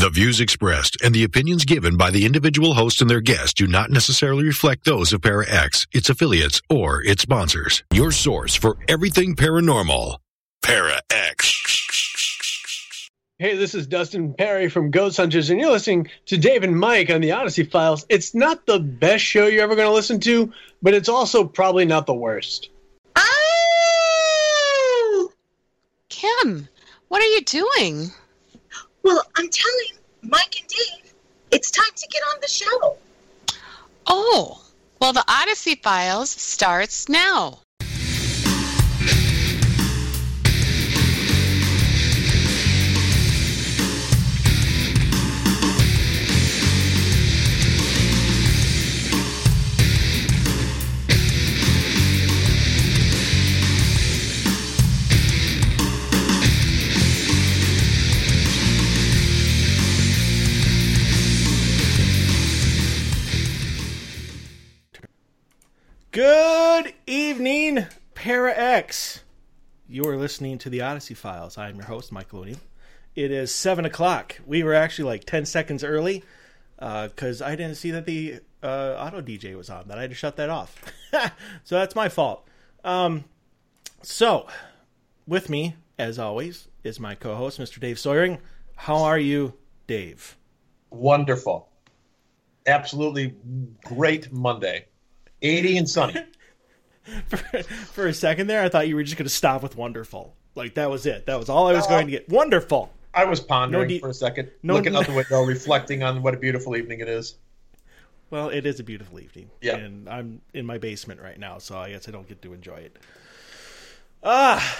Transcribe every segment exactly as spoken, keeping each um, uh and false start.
The views expressed and the opinions given by the individual host and their guests do not necessarily reflect those of ParaX, its affiliates, or its sponsors. Your source for everything paranormal. ParaX. Hey, this is Dustin Perry from Ghost Hunters, and you're listening to Dave and Mike on the Odyssey Files. It's not the best show you're ever going to listen to, but it's also probably not the worst. Oh! Kim, what are you doing? Well, I'm telling Mike and Dave, it's time to get on the show. Oh, well, the Odyssey Files starts now. Good evening, ParaX. You are listening to the Odyssey Files. I am your host, Michael O'Neill. It is seven o'clock. We were actually like ten seconds early because uh, I didn't see that the uh, auto D J was on. That I had to shut that off. So that's my fault. Um, so, with me, as always, is my co-host, Mister Dave Sawyering. How are you, Dave? Wonderful. Absolutely great Monday. eighty and sunny. for, for a second there, I thought you were just going to stop with wonderful. Like, that was it. That was all I was uh, going to get. Wonderful. I was pondering no de- for a second, no, looking out the window, reflecting on what a beautiful evening it is. Well, it is a beautiful evening. Yeah. And I'm in my basement right now, so I guess I don't get to enjoy it. Ah.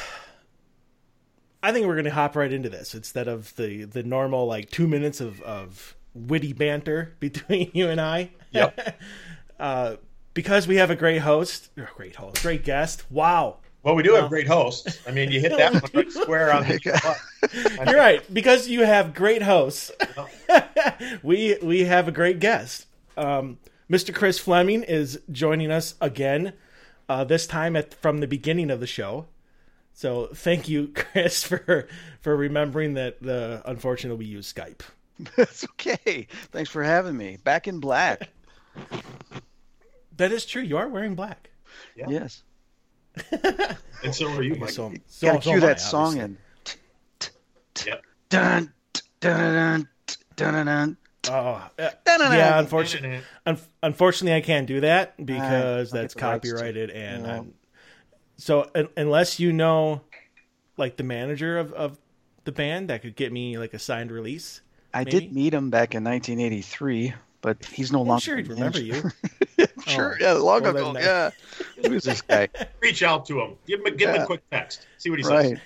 I think we're going to hop right into this instead of the, the normal, like, two minutes of, of witty banter between you and I. Yep. uh, Because we have a great host, or great host, great guest. Wow. Well, we do have great hosts. I mean, you hit that one right square on the You're right. Because you have great hosts, we we have a great guest. Um, Mister Chris Fleming is joining us again, uh, this time at from the beginning of the show. So thank you, Chris, for for remembering that. The unfortunately we use Skype. That's okay. Thanks for having me. Back in black. That is true. You are wearing black. Yeah. Yes. And so are you, Mike. So, so, so gotta so cue that I, song in. Yep. Dun, dun, dun, dun, dun. Oh, uh, yeah. Unfortunately, un- unfortunately, I can't do that because uh, that's copyrighted, and yeah. um, so un- unless you know, like the manager of, of the band that could get me like a signed release. I maybe? did meet him back in nineteen eighty-three, but he's no I'm longer. sure he'd remember you. Sure, oh, yeah, long well, ago, then, yeah. Who is this guy? Reach out to him. Give him a, give yeah. him a quick text. See what he right.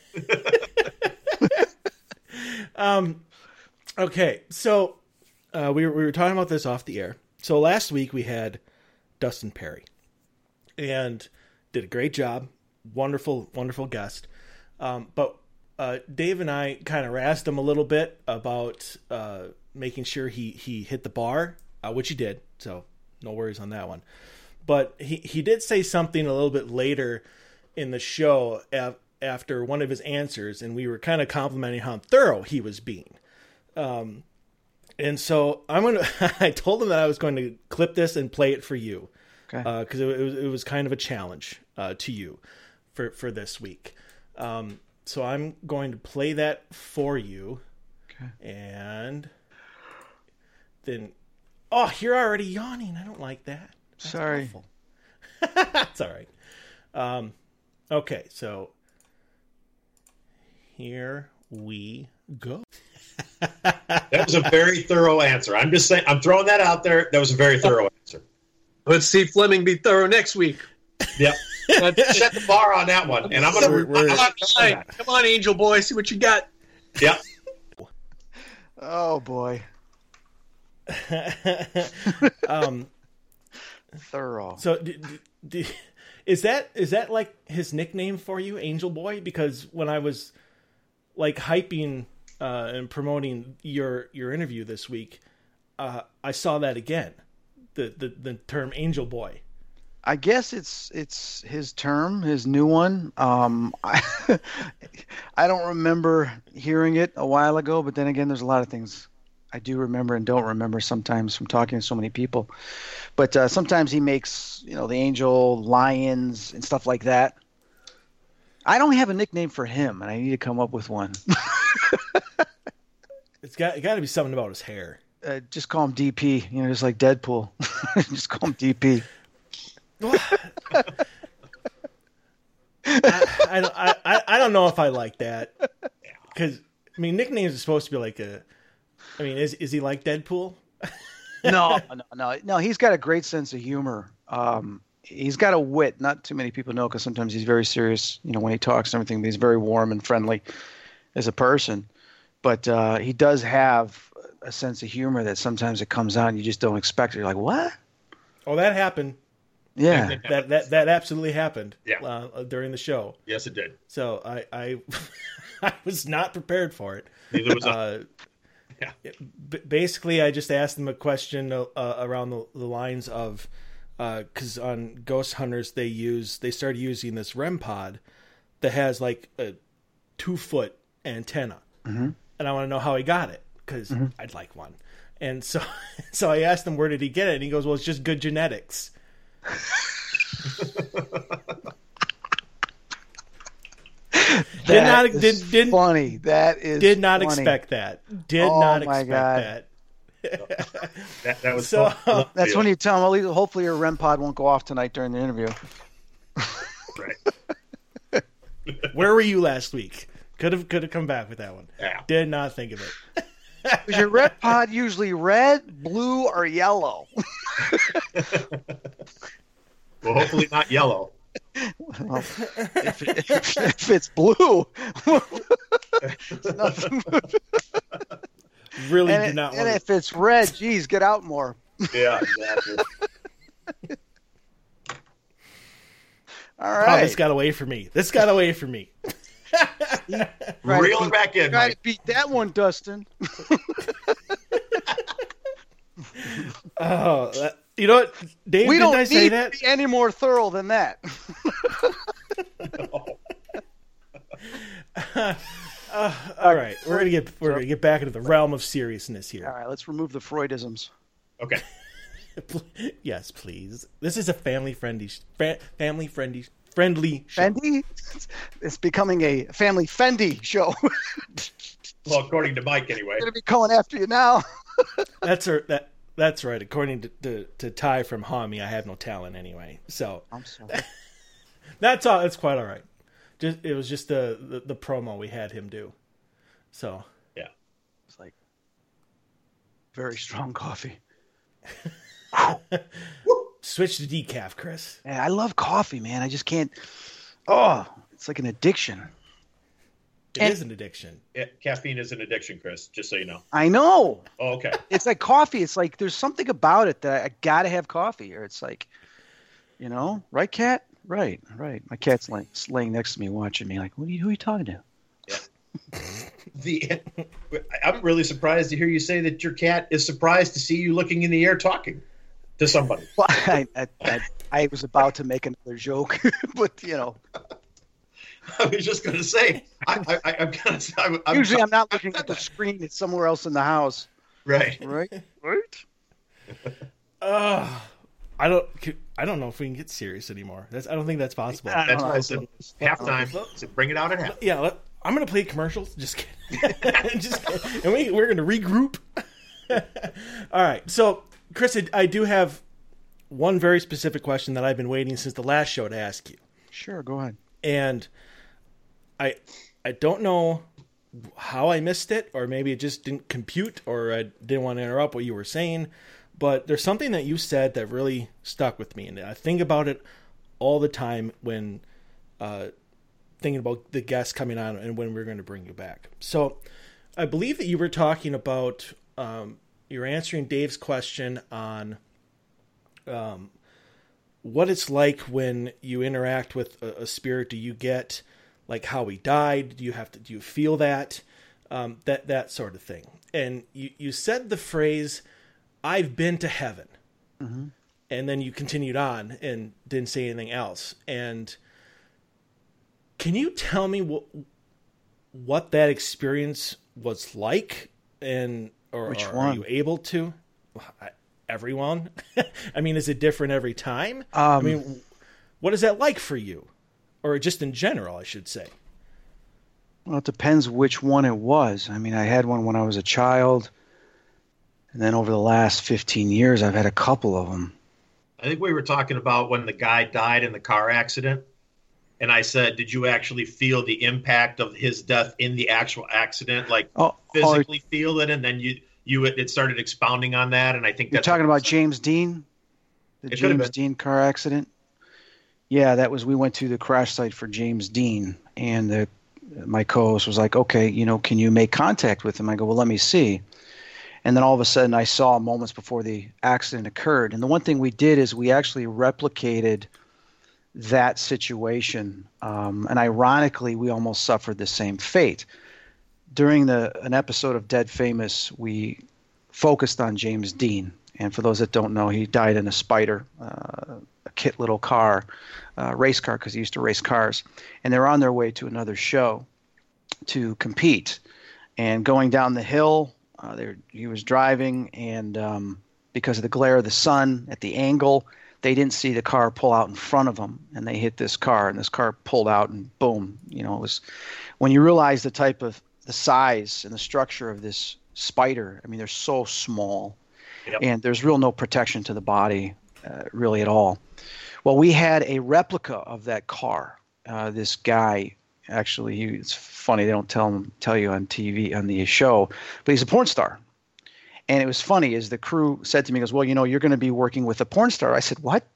says. um. Okay, so uh, we were we were talking about this off the air. So last week we had Dustin Perry, and did a great job. Wonderful, wonderful guest. Um, but uh, Dave and I kind of razzed him a little bit about uh, making sure he he hit the bar, uh, which he did. So no worries on that one. But he, he did say something a little bit later in the show af- after one of his answers, and we were kind of complimenting how thorough he was being. Um, and so I'm gonna. I told him that I was going to clip this and play it for you, because uh, it, it was it was kind of a challenge uh, to you for for this week. Um, so I'm going to play that for you, okay. And then. Oh, you're already yawning. I don't like that. That's Sorry. That's all right. Um, okay, so here we go. That was a very thorough answer. I'm just saying. I'm throwing that out there. That was a very thorough answer. Let's see Fleming be thorough next week. Yep. Set the bar on that one, and I'm gonna. We're, we're, Come on, come on, Angel Boy, see what you got. Yep. Oh boy. um, thorough. So, d- d- d- is that is that like his nickname for you, Angel Boy? Because when I was like hyping uh, and promoting your your interview this week, uh, I saw that again, the, the the term Angel Boy. I guess it's it's his term, his new one. Um, I, I don't remember hearing it a while ago, but then again, there's a lot of things I do remember and don't remember sometimes from talking to so many people. But uh, sometimes he makes, you know, the Angel, Lions, and stuff like that. I don't have a nickname for him, and I need to come up with one. It's got it got to be something about his hair. Uh, just call him D P, you know, just like Deadpool. Just call him D P. I, I, don't- I, I I don't know if I like that. Because, I mean, nicknames are supposed to be like a... I mean, is is he like Deadpool? no, no, no, no. He's got a great sense of humor. Um, he's got a wit. Not too many people know because sometimes he's very serious, you know, when he talks and everything. But he's very warm and friendly as a person. But uh, he does have a sense of humor that sometimes it comes out and you just don't expect it. You're like, what? Oh, that happened. Yeah. That that that absolutely happened. Yeah. Uh, during the show. Yes, it did. So I I, I was not prepared for it. Neither was I. Uh, Yeah. b- basically, I just asked them a question uh, around the, the lines of, because uh, on Ghost Hunters they use they started using this R E M pod that has like a two foot antenna, mm-hmm. and I want to know how he got it because mm-hmm. I'd like one. And so, so I asked him where did he get it, and he goes, "Well, it's just good genetics." Did That not is did did funny. That is did not funny. expect that. Did Oh not my expect God. that. That, that was So- so. That's when you tell him, well, least- hopefully your R E M pod won't go off tonight during the interview. Right. Where were you last week? Could have could have come back with that one. Yeah. Did not think of it. Is your R E M pod usually red, blue, or yellow? Well, hopefully not yellow. Well, if, it, if, if it's blue, it's nothing. Really And, did it- not and want if it's red, geez, get out more. Yeah, exactly. All to. Oh, right. this got away from me. This got away from me. Try Reel to it back in, Try Mike. to beat that one, Dustin. Oh, that, you know what, Dave? We didn't don't I say need that? to be any more thorough than that. Uh, all right, we're gonna get we're gonna get back into the realm of seriousness All here. right, let's remove the Freudisms. Okay. Yes, please. This is a family friendly, fa- family friendly, friendly show. Fendi? It's becoming a family Fendi show. Well, according to Mike, anyway. I'm going to be going after you now. That's her. That that's right. According to, to to Ty from Hami, I have no talent anyway. So I'm sorry. that's all. That's quite all right. Just it was just the, the the promo we had him do. So Yeah. It's like very strong coffee. switch to decaf, Chris. Man, I love coffee, man. I just can't. Oh, it's like an addiction. It And- is an addiction. Yeah, caffeine is an addiction, Chris, just so you know. I know. Oh, okay. It's like coffee. It's like there's something about it that I, I got to have coffee, or it's like, you know, right, cat? Right, right. My cat's laying, laying next to me watching me like, what are you, who are you talking to? The I'm really surprised to hear you say that your cat is surprised to see you looking in the air talking to somebody. Well, I, I, I, I was about to make another joke, but, you know. I was just going to say, I, I, I'm kind of. I'm, I'm, Usually I'm not looking at the screen. It's somewhere else in the house. Right. Right? Right? Uh, I don't. I don't know if we can get serious anymore. That's. I don't think that's possible. I don't That's know. why I said halftime. So bring it out at half. Yeah, let, I'm gonna play commercials. Just kidding. Just kidding. And we we're gonna regroup. All right. So, Chris, I, I do have one very specific question that I've been waiting since the last show to ask you, Sure, go ahead. and I I don't know how I missed it, or maybe it just didn't compute, or I didn't want to interrupt what you were saying. But there's something that you said that really stuck with me, and I think about it all the time when uh, thinking about the guests coming on and when we're going to bring you back. So I believe that you were talking about, um, you were answering Dave's question on um, what it's like when you interact with a, a spirit. Do you get like how he died? Do you have to, do you feel that, um, that, that sort of thing? And you, you said the phrase, I've been to heaven. Mm-hmm. And then you continued on and didn't say anything else. And can you tell me what what that experience was like? And Or, Which or one? Are you able to? Everyone? I mean, is it different every time? Um, I mean, what is that like for you? Or just in general, I should say. Well, it depends which one it was. I mean, I had one when I was a child. And then over the last fifteen years, I've had a couple of them. I think we were talking about when the guy died in the car accident. And I said, did you actually feel the impact of his death in the actual accident? Like Oh, physically oh, feel it? And then you, you it started expounding on that. And I think you're that's talking about James Dean? The It could have James been. Dean car accident? Yeah, that was, we went to the crash site for James Dean. And the, my co-host was like, okay, you know, can you make contact with him? I go, well, let me see. And then all of a sudden I saw moments before the accident occurred. And the one thing we did is we actually replicated that situation. Um, and ironically, we almost suffered the same fate. During the an episode of Dead Famous, we focused on James Dean. And for those that don't know, he died in a Spider, uh, a kit little car, uh, race car, because he used to race cars. And they were on their way to another show to compete. And going down the hill, uh, they were, he was driving, and um, because of the glare of the sun at the angle, they didn't see the car pull out in front of them, and they hit this car, and this car pulled out, and boom. You know, it was when you realize the type of the size and the structure of this Spider. I mean, they're so small, yep. And there's real no protection to the body, uh, really at all. Well, we had a replica of that car. Uh, this guy, actually, he, it's funny they don't tell him tell you on T V on the show, but he's a porn star. And it was funny as the crew said to me, goes, well, you know, you're going to be working with a porn star. I said, what?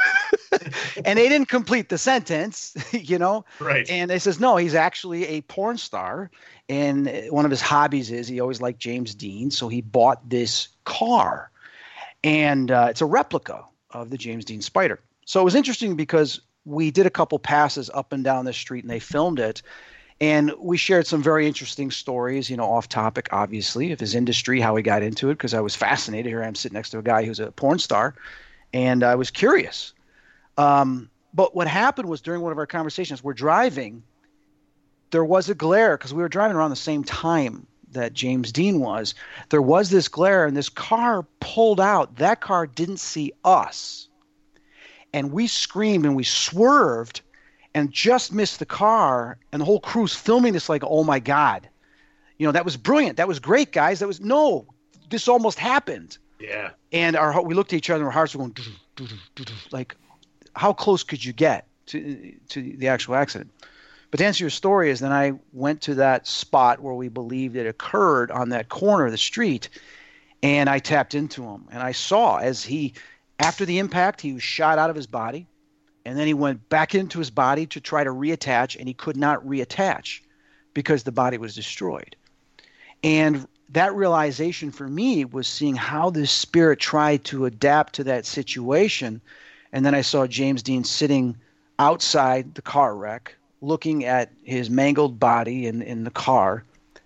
And they didn't complete the sentence, you know? Right. And they says, no, he's actually a porn star. And one of his hobbies is he always liked James Dean. So he bought this car. And uh, it's a replica of the James Dean Spider. So it was interesting because we did a couple passes up and down the street and they filmed it. And we shared some very interesting stories, you know, off topic, obviously, of his industry, how he got into it, because I was fascinated. Here I am sitting next to a guy who's a porn star, and I was curious. Um, but what happened was during one of our conversations, we're driving, there was a glare, because we were driving around the same time that James Dean was. There was this glare, and this car pulled out. That car didn't see us. And we screamed and we swerved and just missed the car, and the whole crew's filming this like, oh my God. You know, that was brilliant. That was great, guys. That was, no, this almost happened. Yeah. And our we looked at each other and our hearts were going, like, how close could you get to to the actual accident? But to answer your story is then I went to that spot where we believed it occurred on that corner of the street, and I tapped into him. And I saw as he, after the impact, he was shot out of his body. And then he went back into his body to try to reattach, and he could not reattach because the body was destroyed. And that realization for me was seeing how this spirit tried to adapt to that situation. And then I saw James Dean sitting outside the car wreck, looking at his mangled body in, in the car.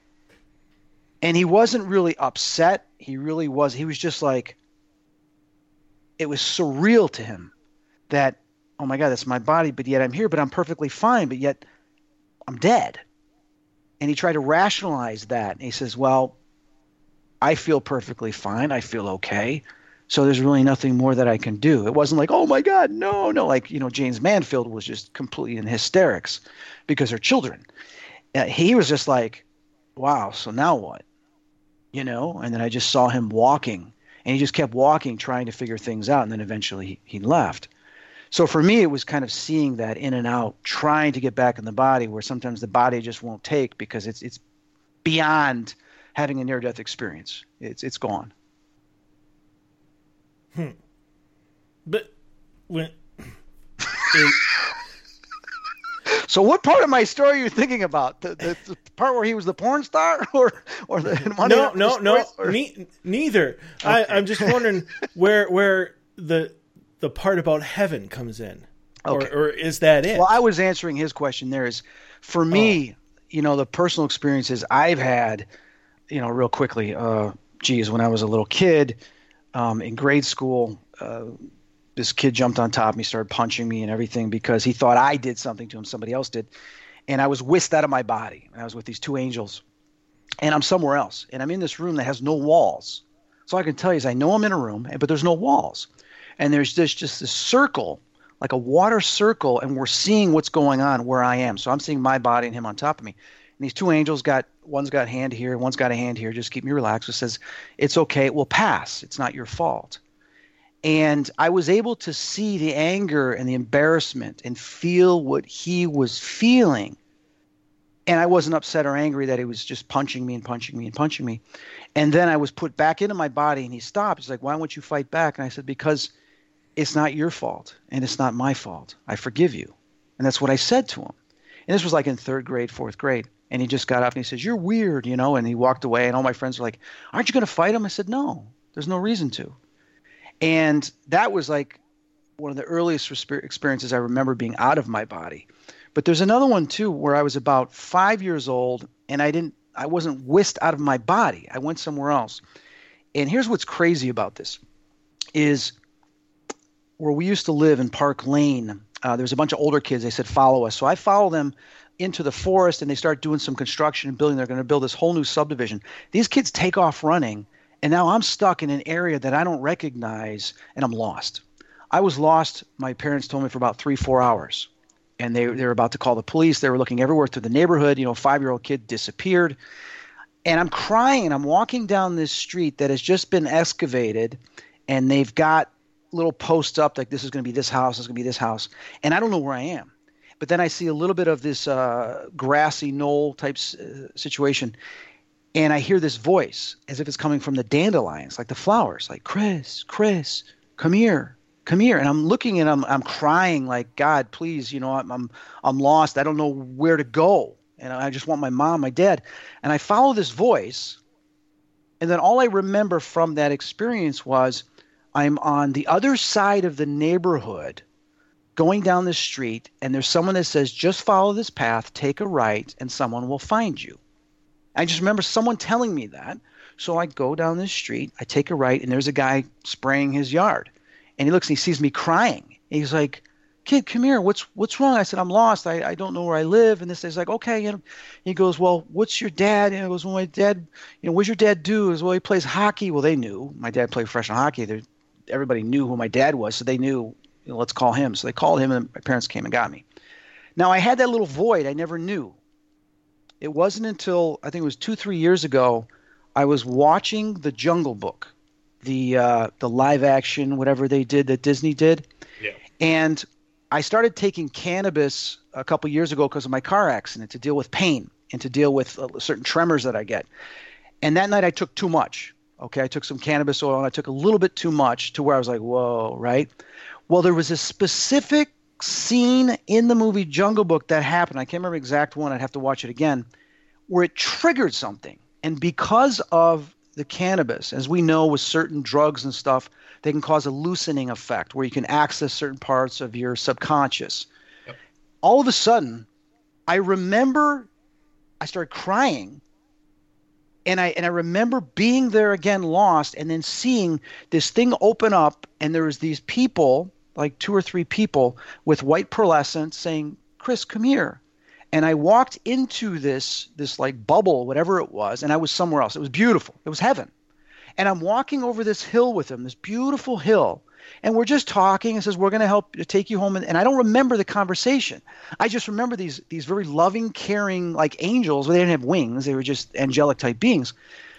And he wasn't really upset. He really was. He was just like, it was surreal to him that, oh my God, that's my body, but yet I'm here, but I'm perfectly fine, but yet I'm dead. And he tried to rationalize that. And he says, well, I feel perfectly fine. I feel okay. So there's really nothing more that I can do. It wasn't like, oh my God, no, no. Like, you know, James Manfield was just completely in hysterics because her children. Uh, he was just like, wow, so now what? You know, and then I just saw him walking, and he just kept walking, trying to figure things out. And then eventually he, he left. So for me, it was kind of seeing that in and out, trying to get back in the body, where sometimes the body just won't take because it's it's beyond having a near-death experience. It's it's gone. Hmm. But when it, so, what part of my story are you thinking about? The, the, the part where he was the porn star, or or the Monday no, no, no, or... ne- neither. Okay. I, I'm just wondering where where the the part about heaven comes in, okay. or, or is that it? Well, I was answering his question. There is, for me, oh. you know, the personal experiences I've had, you know, real quickly. Uh, geez, when I was a little kid, um, in grade school, uh, this kid jumped on top of me, started punching me and everything because he thought I did something to him, somebody else did, and I was whisked out of my body. And I was with these two angels, and I'm somewhere else, and I'm in this room that has no walls. So all I can tell you is I know I'm in a room, but there's no walls, and there's just just this circle, like a water circle, and we're seeing what's going on where I am. So I'm seeing my body and him on top of me. And these two angels got, one's got a hand here, one's got a hand here. Just keep me relaxed. It says, it's okay. It will pass. It's not your fault. And I was able to see the anger and the embarrassment and feel what he was feeling. And I wasn't upset or angry that he was just punching me and punching me and punching me. And then I was put back into my body, and he stopped. He's like, why won't you fight back? And I said, because it's not your fault, and it's not my fault. I forgive you. And that's what I said to him. And this was like in third grade, fourth grade. And he just got up and he says, you're weird, you know, and he walked away. And all my friends were like, aren't you going to fight him? I said, no, there's no reason to. And that was like one of the earliest experiences I remember being out of my body. But there's another one too, where I was about five years old, and I didn't, I wasn't whisked out of my body. I went somewhere else. And here's what's crazy about this is where we used to live in Park Lane. Uh, there was a bunch of older kids. They said, follow us. So I follow them into the forest, and they start doing some construction and building. They're going to build this whole new subdivision. These kids take off running, and now I'm stuck in an area that I don't recognize, and I'm lost. I was lost, my parents told me, for about three, four hours. And they, they were about to call the police. They were looking everywhere through the neighborhood. You know, a five-year-old kid disappeared. And I'm crying, and I'm walking down this street that has just been excavated, and they've got little posts up like this is going to be this house, this is going to be this house. And I don't know where I am. But then I see a little bit of this uh, grassy knoll type uh, situation, and I hear this voice as if it's coming from the dandelions, like the flowers, like, Chris, Chris, come here, come here. And I'm looking and I'm I'm crying like, God, please, you know, I'm I'm, I'm lost. I don't know where to go. And I just want my mom, my dad. And I follow this voice, and then all I remember from that experience was I'm on the other side of the neighborhood going down the street, and there's someone that says, just follow this path, take a right, and someone will find you. I just remember someone telling me that. So I go down this street, I take a right, and there's a guy spraying his yard. And he looks and he sees me crying. And he's like, kid, come here. What's what's wrong? I said, I'm lost. I, I don't know where I live. And this guy's like, okay. And he goes, well, what's your dad? And he goes, well, my dad, you know, what's your dad do? He goes, well, he plays hockey. Well, they knew. My dad played professional hockey. They're, everybody knew who my dad was, so they knew, you know, let's call him. So they called him, and my parents came and got me. Now, I had that little void I never knew. It wasn't until I think it was two, three years ago, I was watching The Jungle Book, the uh, the live action, whatever they did that Disney did. Yeah. And I started taking cannabis a couple years ago because of my car accident to deal with pain and to deal with uh, certain tremors that I get. And that night I took too much. Okay, I took some cannabis oil, and I took a little bit too much to where I was like, whoa, right? Well, there was a specific scene in the movie Jungle Book that happened. I can't remember the exact one. I'd have to watch it again, where it triggered something. And because of the cannabis, as we know with certain drugs and stuff, they can cause a loosening effect where you can access certain parts of your subconscious. Yep. All of a sudden, I remember I started crying. And I and I remember being there again, lost, and then seeing this thing open up, and there was these people, like two or three people, with white pearlescent saying, Chris, come here. And I walked into this, this like bubble, whatever it was, and I was somewhere else. It was beautiful. It was heaven. And I'm walking over this hill with him, this beautiful hill. And we're just talking and says, we're going to help take you home. And, and I don't remember the conversation. I just remember these these very loving, caring, like angels. Well, they didn't have wings. They were just angelic type beings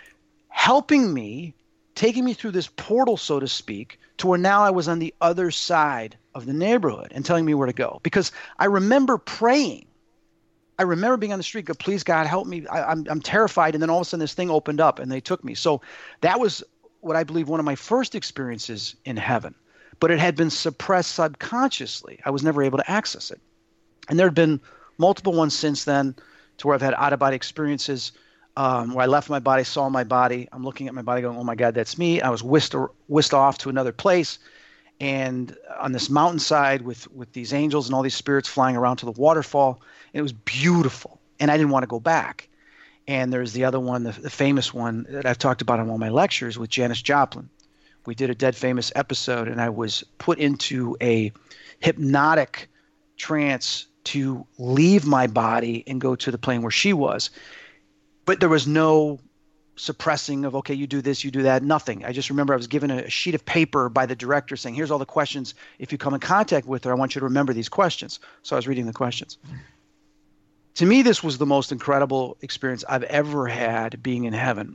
helping me, taking me through this portal, so to speak, to where now I was on the other side of the neighborhood and telling me where to go. Because I remember praying. I remember being on the street, go, please, God, help me. I, I'm, I'm terrified. And then all of a sudden this thing opened up and they took me. So that was what I believe one of my first experiences in heaven. But it had been suppressed subconsciously. I was never able to access it. And there had been multiple ones since then to where I've had out-of-body experiences um, where I left my body, saw my body. I'm looking at my body going, oh, my God, that's me. I was whisked, whisked off to another place. And on this mountainside with, with these angels and all these spirits flying around to the waterfall. And it was beautiful. And I didn't want to go back. And there's the other one, the, the famous one that I've talked about in all my lectures with Janis Joplin. We did a Dead Famous episode, and I was put into a hypnotic trance to leave my body and go to the plane where she was. but there was no suppressing of, okay, you do this, you do that, nothing. I just remember I was given a sheet of paper by the director saying, here's all the questions. If you come in contact with her, I want you to remember these questions. So I was reading the questions. To me, this was the most incredible experience I've ever had being in heaven.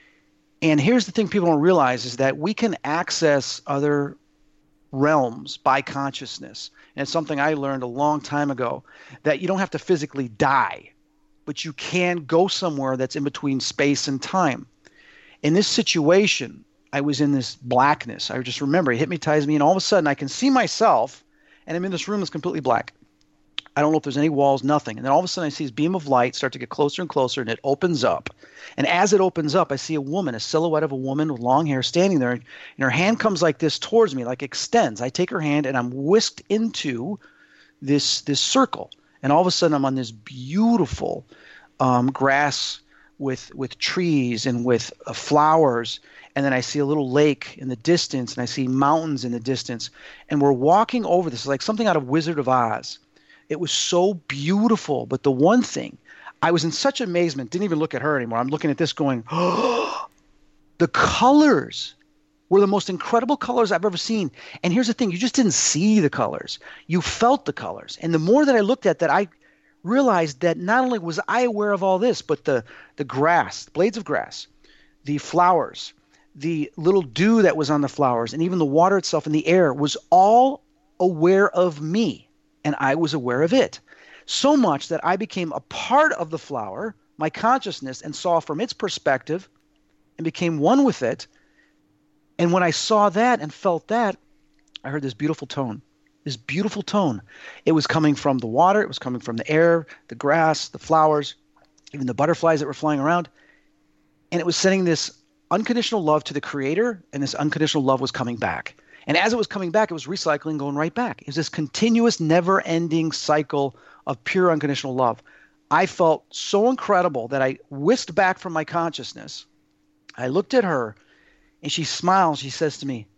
And here's the thing people don't realize is that we can access other realms by consciousness. And it's something I learned a long time ago, that you don't have to physically die, but you can go somewhere that's in between space and time. In this situation, I was in this blackness. I just remember it hypnotized me, and all of a sudden I can see myself, and I'm in this room that's completely black. I don't know if there's any walls, nothing. And then all of a sudden I see this beam of light start to get closer and closer, and it opens up. And as it opens up, I see a woman, a silhouette of a woman with long hair standing there, and her hand comes like this towards me, like extends. I take her hand, and I'm whisked into this this circle. And all of a sudden I'm on this beautiful um, grass with with trees and with uh, flowers. And then I see a little lake in the distance, and I see mountains in the distance. And we're walking over this like something out of Wizard of Oz. It was so beautiful. But the one thing, I was in such amazement, didn't even look at her anymore. I'm looking at this going, oh, the colors were the most incredible colors I've ever seen. And here's the thing, you just didn't see the colors. You felt the colors. And the more that I looked at that, I realized that not only was I aware of all this, but the, the grass, blades of grass, the flowers, the little dew that was on the flowers, and even the water itself and the air was all aware of me. And I was aware of it. So much that I became a part of the flower, my consciousness, and saw from its perspective and became one with it. And when I saw that and felt that, I heard this beautiful tone, this beautiful tone. It was coming from the water. It was coming from the air, the grass, the flowers, even the butterflies that were flying around. And it was sending this unconditional love to the Creator, and this unconditional love was coming back. And as it was coming back, it was recycling, going right back. It was this continuous, never-ending cycle of pure unconditional love. I felt so incredible that I whisked back from my consciousness. I looked at her, and she smiles. She says to me,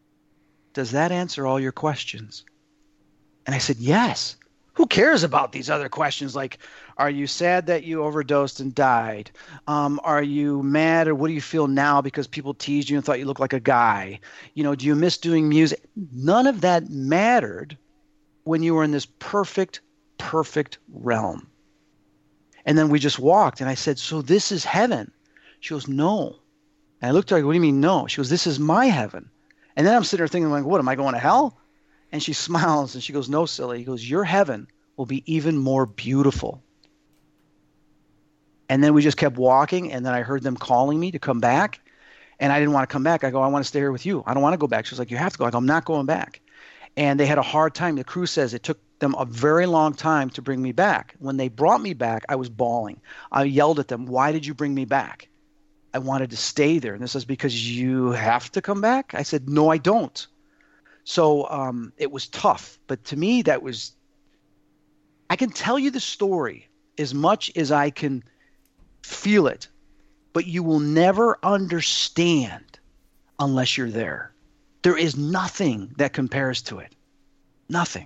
"Does that answer all your questions?" And I said, "Yes. Who cares about these other questions like, are you sad that you overdosed and died? Um, are you mad, or what do you feel now because people teased you and thought you looked like a guy? You know, do you miss doing music?" None of that mattered when you were in this perfect, perfect realm. And then we just walked, and I said, "So this is heaven?" She goes, "No." And I looked at her, "What do you mean no?" She goes, "This is my heaven." And then I'm sitting there thinking, like, what, am I going to hell? And she smiles, and she goes, "No, silly." He goes, "Your heaven will be even more beautiful." And then we just kept walking, and then I heard them calling me to come back, and I didn't want to come back. I go, "I want to stay here with you. I don't want to go back." She was like, "You have to go." I go, "I'm not going back." And they had a hard time. The crew says it took them a very long time to bring me back. When they brought me back, I was bawling. I yelled at them, "Why did you bring me back?" I wanted to stay there. And this is because you have to come back? I said, "No, I don't." So um, it was tough. But to me, that was – I can tell you the story as much as I can feel it, but you will never understand unless you're there. There is nothing that compares to it. Nothing.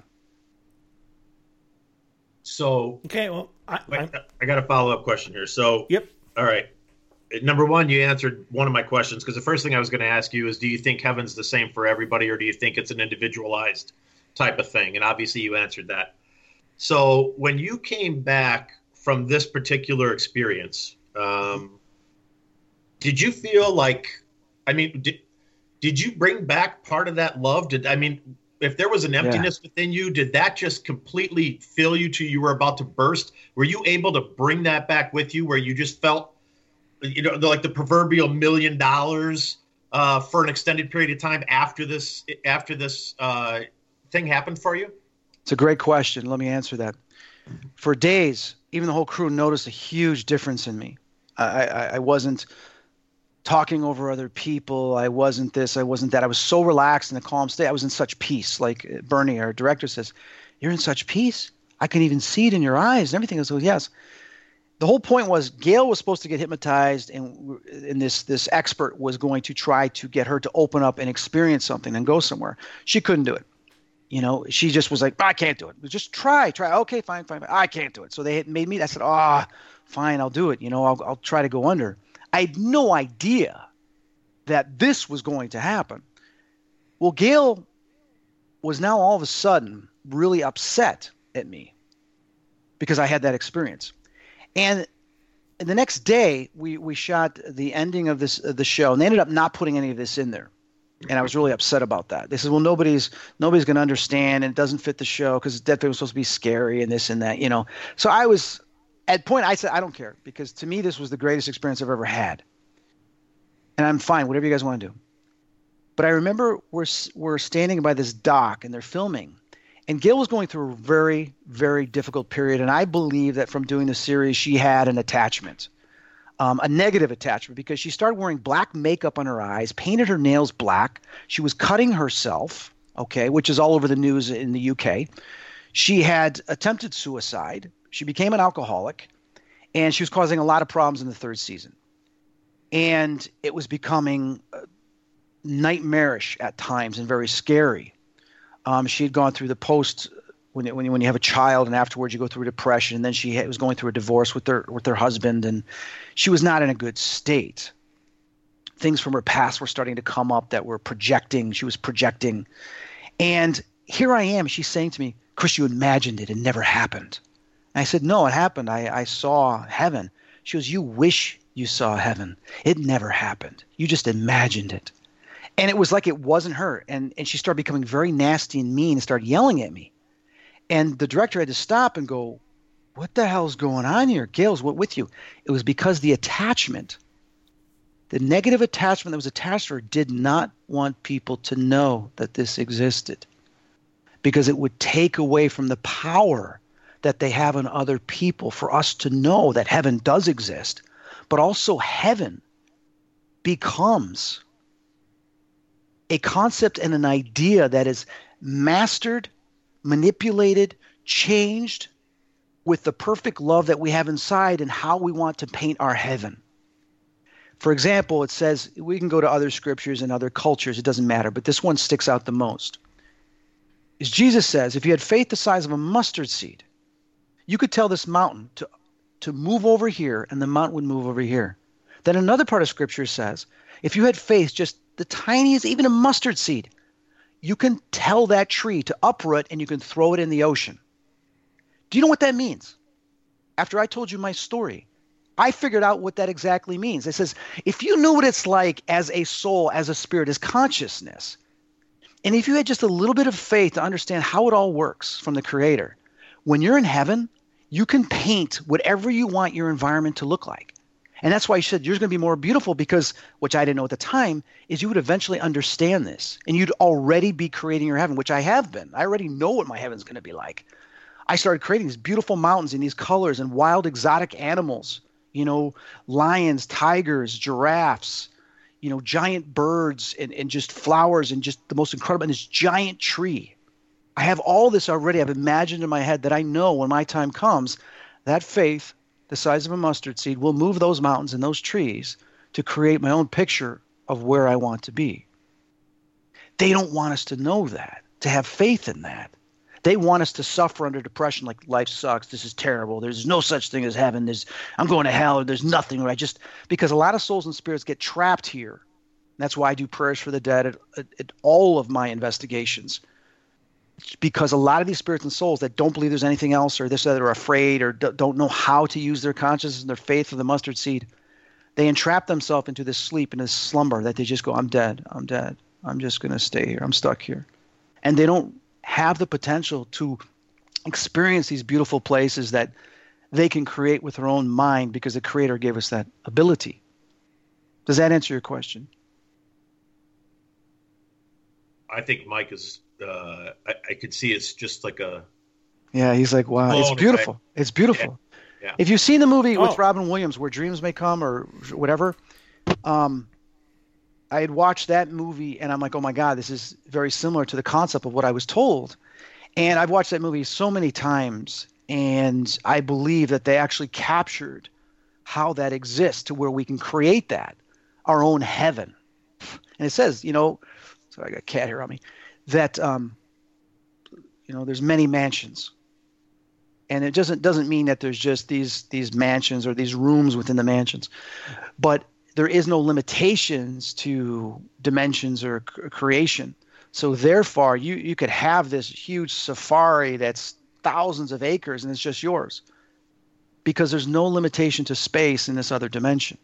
So Okay, well, I, I, I got a follow-up question here. So, yep. All right. Number one, you answered one of my questions, because the first thing I was going to ask you is, do you think heaven's the same for everybody, or do you think it's an individualized type of thing? And obviously you answered that. So when you came back from this particular experience, um, did you feel like, I mean, did, did you bring back part of that love? Did I mean, if there was an emptiness yeah. within you, did that just completely fill you to you were about to burst? Were you able to bring that back with you, where you just felt, you know, like the proverbial million dollars uh, for an extended period of time after this after this uh, thing happened for you? It's a great question. Let me answer that. For days, even the whole crew noticed a huge difference in me. I, I, I wasn't talking over other people. I wasn't this. I wasn't that. I was so relaxed in a calm state. I was in such peace. Like Bernie, our director, says, "You're in such peace. I can even see it in your eyes and everything." I go, "Yes." The whole point was Gail was supposed to get hypnotized, and, and this this expert was going to try to get her to open up and experience something and go somewhere. She couldn't do it. You know, she just was like, I can't do it. Just try, try. Okay, fine, fine, fine. I can't do it. So they had made me, I said, ah, oh, fine, I'll do it. You know, I'll, I'll try to go under. I had no idea that this was going to happen. Well, Gail was now all of a sudden really upset at me because I had that experience. And the next day, we, we shot the ending of this of the show, and they ended up not putting any of this in there. And I was really upset about that. They said, well, nobody's nobody's going to understand, and it doesn't fit the show because Death Day was supposed to be scary and this and that, you know. So I was – at point, I said, I don't care, because to me this was the greatest experience I've ever had. And I'm fine, whatever you guys want to do. But I remember we're, we're standing by this dock, and they're filming. And Gail was going through a very, very difficult period, and I believe that from doing the series she had an attachment. Um, a negative attachment, because she started wearing black makeup on her eyes, painted her nails black. She was cutting herself, okay, which is all over the news in the U K. She had attempted suicide. She became an alcoholic, and she was causing a lot of problems in the third season. And it was becoming nightmarish at times and very scary. Um, she had gone through the post when when you, when you have a child, and afterwards you go through a depression, and then she had, was going through a divorce with her with her husband, and she was not in a good state. Things from her past were starting to come up that were projecting. She was projecting. And here I am. She's saying to me, Chris, you imagined it. It never happened. And I said, no, it happened. I, I saw heaven. She goes, you wish you saw heaven. It never happened. You just imagined it. And it was like it wasn't her. And, and she started becoming very nasty and mean and started yelling at me. And the director had to stop and go, what the hell's going on here? Gail's what with you? It was because the attachment, the negative attachment that was attached to her, did not want people to know that this existed, because it would take away from the power that they have on other people for us to know that heaven does exist. But also heaven becomes a concept and an idea that is mastered, manipulated, changed with the perfect love that we have inside and how we want to paint our heaven. For example, it says, we can go to other scriptures and other cultures, it doesn't matter, but this one sticks out the most. Is Jesus says, if you had faith the size of a mustard seed, you could tell this mountain to, to move over here, and the mountain would move over here. Then another part of scripture says, if you had faith just the tiniest, even a mustard seed, you can tell that tree to uproot and you can throw it in the ocean. Do you know what that means? After I told you my story, I figured out what that exactly means. It says, if you knew what it's like as a soul, as a spirit, as consciousness, and if you had just a little bit of faith to understand how it all works from the Creator, when you're in heaven, you can paint whatever you want your environment to look like. And that's why I said yours is going to be more beautiful, because, which I didn't know at the time, is you would eventually understand this. And you'd already be creating your heaven, which I have been. I already know what my heaven's going to be like. I started creating these beautiful mountains and these colors and wild exotic animals, you know, lions, tigers, giraffes, you know, giant birds and, and just flowers and just the most incredible, and this giant tree. I have all this already. I've imagined in my head that I know when my time comes, that faith, the size of a mustard seed, will move those mountains and those trees to create my own picture of where I want to be. They don't want us to know that, to have faith in that. They want us to suffer under depression, like life sucks, this is terrible, there's no such thing as heaven, there's I'm going to hell, or there's nothing. Right? Just because a lot of souls and spirits get trapped here. That's why I do prayers for the dead at, at, at all of my investigations. Because a lot of these spirits and souls that don't believe there's anything else, or this, or they're afraid, or d- don't know how to use their consciousness and their faith of the mustard seed, they entrap themselves into this sleep and this slumber that they just go, I'm dead, I'm dead, I'm just going to stay here, I'm stuck here. And they don't have the potential to experience these beautiful places that they can create with their own mind, because the Creator gave us that ability. Does that answer your question? I think Mike is, uh, I, I could see it's just like a... Yeah, he's like, wow, it's beautiful. Away. It's beautiful. Yeah. Yeah. If you've seen the movie oh. with Robin Williams, Where Dreams May Come, or whatever, um, I had watched that movie and I'm like, oh my God, this is very similar to the concept of what I was told. And I've watched that movie so many times, and I believe that they actually captured how that exists to where we can create that, our own heaven. And it says, you know, so I got a cat here on me, that um, you know, there's many mansions. And it doesn't doesn't mean that there's just these these mansions or these rooms within the mansions, but there is no limitations to dimensions or c- creation. So therefore, you you could have this huge safari that's thousands of acres and it's just yours, because there's no limitation to space in this other dimension.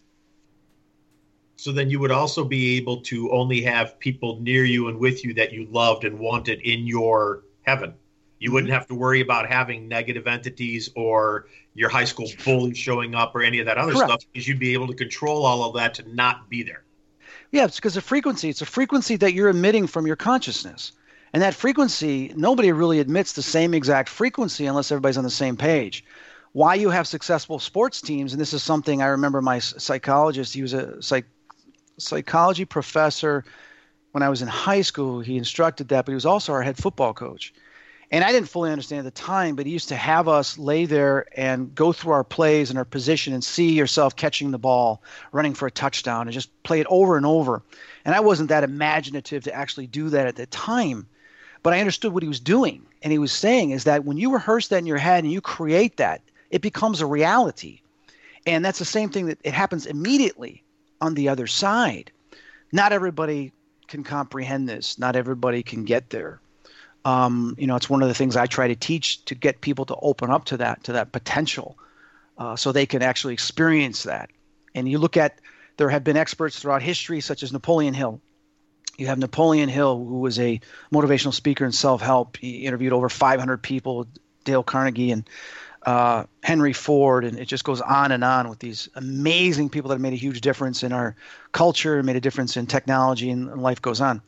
So then you would also be able to only have people near you and with you that you loved and wanted in your heaven. You wouldn't have to worry about having negative entities or your high school bully showing up or any of that other Correct. stuff, because you'd be able to control all of that to not be there. Yeah, it's because of frequency. It's a frequency that you're emitting from your consciousness. And that frequency, nobody really admits the same exact frequency unless everybody's on the same page. Why you have successful sports teams, and this is something I remember my psychologist, he was a psych, psychology professor when I was in high school. He instructed that, but he was also our head football coach. And I didn't fully understand at the time, but he used to have us lay there and go through our plays and our position and see yourself catching the ball, running for a touchdown, and just play it over and over. And I wasn't that imaginative to actually do that at the time, but I understood what he was doing. And he was saying is that when you rehearse that in your head and you create that, it becomes a reality. And that's the same thing that it happens immediately on the other side. Not everybody can comprehend this. Not everybody can get there. Um, you know, it's one of the things I try to teach, to get people to open up to that, to that potential, uh, so they can actually experience that. And you look at, there have been experts throughout history, such as Napoleon Hill. You have Napoleon Hill, who was a motivational speaker and self-help. He interviewed over five hundred people, Dale Carnegie and uh, Henry Ford, and it just goes on and on with these amazing people that have made a huge difference in our culture, made a difference in technology, and, and life goes on.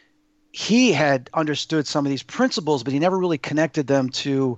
He had understood some of these principles, but he never really connected them to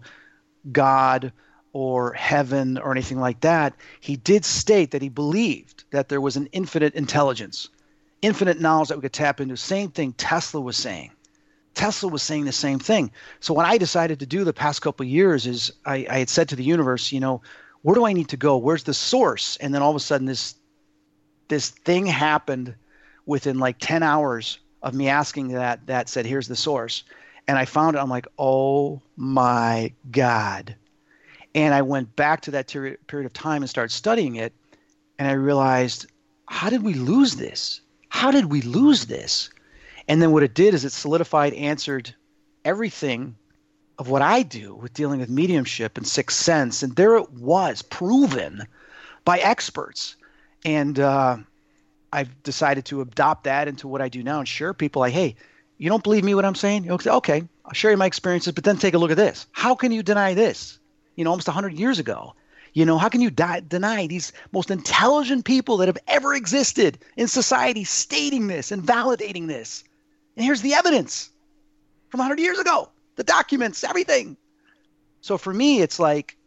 God or heaven or anything like that. He did state that he believed that there was an infinite intelligence, infinite knowledge that we could tap into. Same thing Tesla was saying. Tesla was saying the same thing. So what I decided to do the past couple of years is I, I had said to the universe, you know, where do I need to go? Where's the source? And then all of a sudden this this thing happened within like ten hours of me asking that, that said, here's the source. And I found it. I'm like, oh my God. And I went back to that ter- period of time and started studying it. And I realized, how did we lose this? How did we lose this? And then what it did is it solidified, answered everything of what I do with dealing with mediumship and sixth sense. And there it was, proven by experts. And uh, I've decided to adopt that into what I do now and share people like, hey, you don't believe me what I'm saying? You know, okay, I'll share you my experiences, but then take a look at this. How can you deny this? You know, almost one hundred years ago. You know, how can you di- deny these most intelligent people that have ever existed in society stating this and validating this? And here's the evidence from one hundred years ago, the documents, everything. So for me, it's like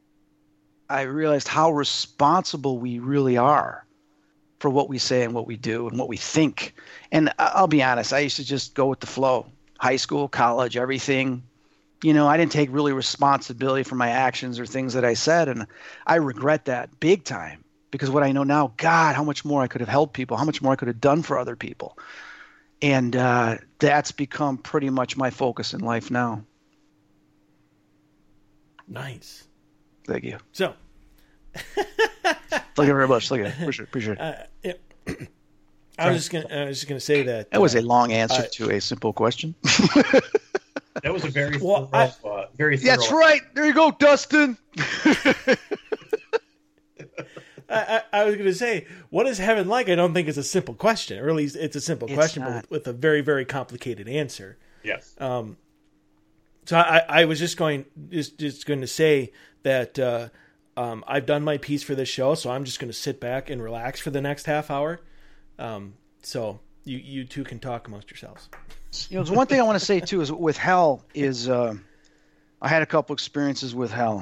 I realized how responsible we really are for what we say and what we do and what we think. And I'll be honest, I used to just go with the flow. High school, college, everything. You know, I didn't take really responsibility for my actions or things that I said. And I regret that big time, because what I know now, God, how much more I could have helped people, how much more I could have done for other people. And uh, that's become pretty much my focus in life now. Nice. Thank you. So, Thank you very much. Thank you. Appreciate it. Appreciate it. uh, it I was just gonna, I was just gonna say that That was uh, a long answer uh, to a simple question. That was a very Well, thorough, I- uh, very thorough. That's right. There you go, Dustin. I, I, I was going to say, what is heaven like? I don't think it's a simple question. Or at least it's a simple It's question, not. but with, with a very, very complicated answer. Yes. Um, so I, I was just going, just, just going to say that uh, um, I've done my piece for this show, so I'm just going to sit back and relax for the next half hour. Um, so you, you two can talk amongst yourselves. You know, there's one thing I want to say too is with hell is uh, I had a couple experiences with hell,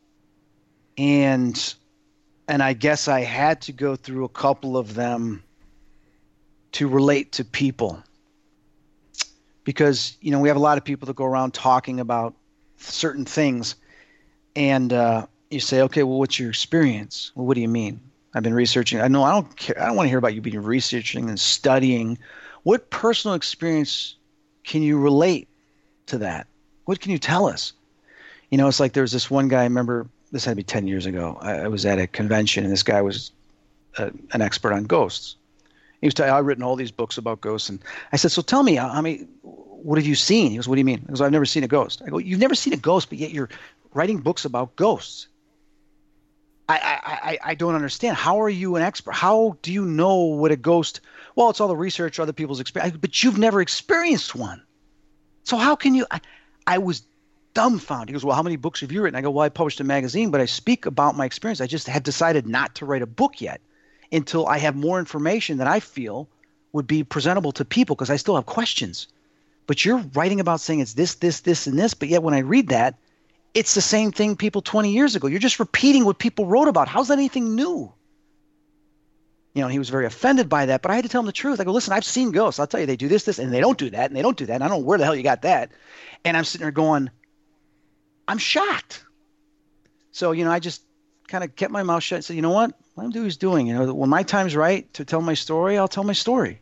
and and I guess I had to go through a couple of them to relate to people, because you know we have a lot of people that go around talking about certain things, and uh, you say, okay, well, what's your experience? Well, what do you mean? I've been researching. I know I don't care. I don't want to hear about you being researching and studying. What personal experience can you relate to that? What can you tell us? You know, it's like there was this one guy, I remember, this had to be ten years ago. I, I was at a convention, and this guy was a, an expert on ghosts. He was telling me, I've written all these books about ghosts. And I said, so tell me, I mean, what have you seen? He goes, what do you mean? He goes, I've never seen a ghost. I go, you've never seen a ghost, but yet you're writing books about ghosts. I, I, I, I don't understand. How are you an expert? How do you know what a ghost? Well, it's all the research, other people's experience, but you've never experienced one. So how can you? I, I was dumbfounded. He goes, well, how many books have you written? I go, well, I published a magazine, but I speak about my experience. I just had decided not to write a book yet until I have more information that I feel would be presentable to people, because I still have questions. But you're writing about saying it's this, this, this, and this, but yet when I read that, it's the same thing people twenty years ago. You're just repeating what people wrote about. How's that anything new? You know, he was very offended by that, but I had to tell him the truth. I go, listen, I've seen ghosts. I'll tell you, they do this, this, and they don't do that, and they don't do that. And I don't know where the hell you got that. And I'm sitting there going, I'm shocked. So, you know, I just kind of kept my mouth shut and said, you know what? Let him do what he's doing. You know, when my time's right to tell my story, I'll tell my story.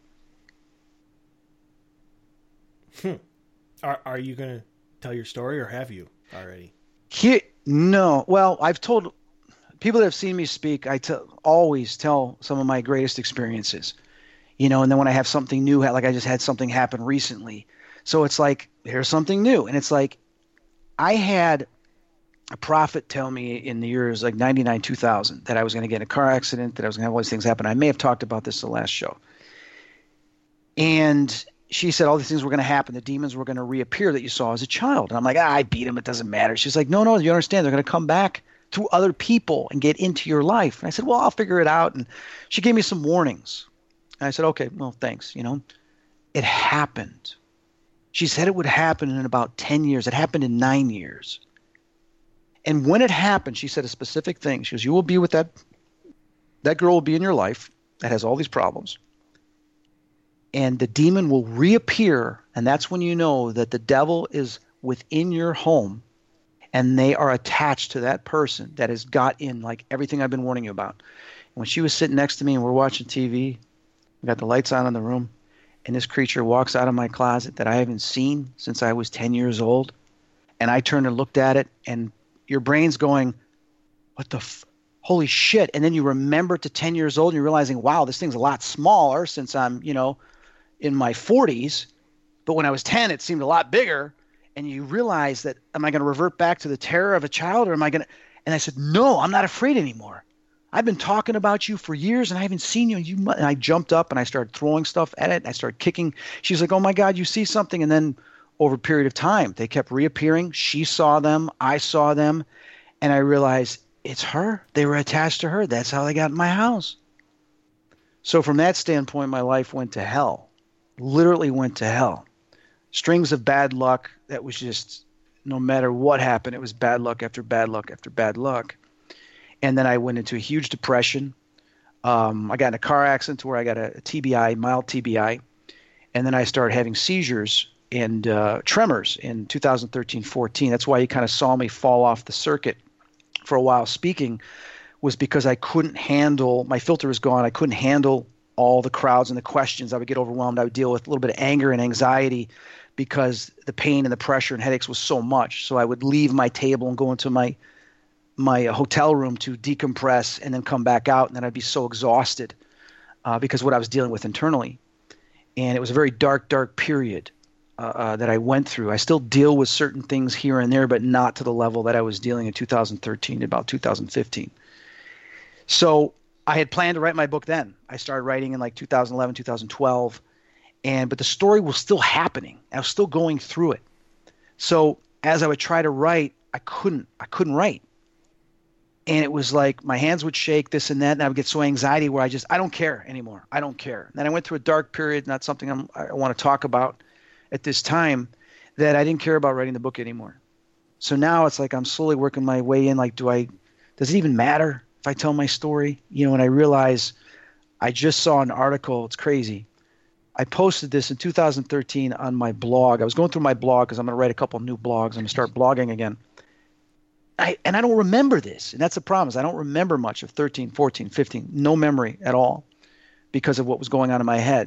Hmm. Are, are you going to tell your story, or have you already? He, no. Well, I've told people that have seen me speak, I t- always tell some of my greatest experiences, you know, and then when I have something new, like I just had something happen recently. So it's like, here's something new. And it's like, I had a prophet tell me in the years like ninety-nine, two thousand that I was going to get in a car accident, that I was going to have all these things happen. I may have talked about this the last show. And she said all these things were going to happen. The demons were going to reappear that you saw as a child. And I'm like, ah, I beat them. It doesn't matter. She's like, no, no, you understand. They're going to come back through other people and get into your life. And I said, well, I'll figure it out. And she gave me some warnings. And I said, okay, well, thanks. You know, it happened. She said it would happen in about ten years. It happened in nine years. And when it happened, she said a specific thing. She goes, you will be with that, that girl will be in your life that has all these problems. And the demon will reappear, and that's when you know that the devil is within your home, and they are attached to that person that has got in, like everything I've been warning you about. And when she was sitting next to me and we're watching T V, we got the lights on in the room, and this creature walks out of my closet that I haven't seen since I was ten years old, and I turned and looked at it, and your brain's going, what the f- holy shit. And then you remember to ten years old, and you're realizing, wow, this thing's a lot smaller since I'm, you know, in my forties, but when I was ten, it seemed a lot bigger. And you realize that, am I going to revert back to the terror of a child, or am I going to? And I said, no, I'm not afraid anymore. I've been talking about you for years, and I haven't seen you. And, you, and I jumped up and I started throwing stuff at it. And I started kicking. She's like, oh my God, you see something. And then over a period of time, they kept reappearing. She saw them. I saw them. And I realized it's her. They were attached to her. That's how they got in my house. So from that standpoint, my life went to hell. Literally went to hell. Strings of bad luck that was just, no matter what happened, it was bad luck after bad luck after bad luck. And then I went into a huge depression. Um, I got in a car accident where I got a T B I, mild T B I. And then I started having seizures and uh, tremors in two thousand thirteen fourteen. That's why you kind of saw me fall off the circuit for a while speaking, was because I couldn't handle, my filter was gone. I couldn't handle all the crowds and the questions. I would get overwhelmed. I would deal with a little bit of anger and anxiety because the pain and the pressure and headaches was so much. So I would leave my table and go into my my hotel room to decompress and then come back out. And then I'd be so exhausted uh, because of what I was dealing with internally. And it was a very dark, dark period uh, uh, that I went through. I still deal with certain things here and there, but not to the level that I was dealing in two thousand thirteen, about two thousand fifteen. So I had planned to write my book then. I started writing in like two thousand eleven, two thousand twelve, and but the story was still happening. I was still going through it. So as I would try to write, I couldn't. I couldn't write, and it was like my hands would shake, this and that, and I would get so anxiety where I just I don't care anymore. I don't care. And then I went through a dark period, not something I'm, I want to talk about at this time, that I didn't care about writing the book anymore. So now it's like I'm slowly working my way in. Like, do I? Does it even matter if I tell my story? You know, and I realize I just saw an article. It's crazy. I posted this in two thousand thirteen on my blog. I was going through my blog because I'm going to write a couple of new blogs. I'm going to start blogging again. I, and I don't remember this. And that's the problem, is I don't remember much of thirteen, fourteen, fifteen. No memory at all because of what was going on in my head.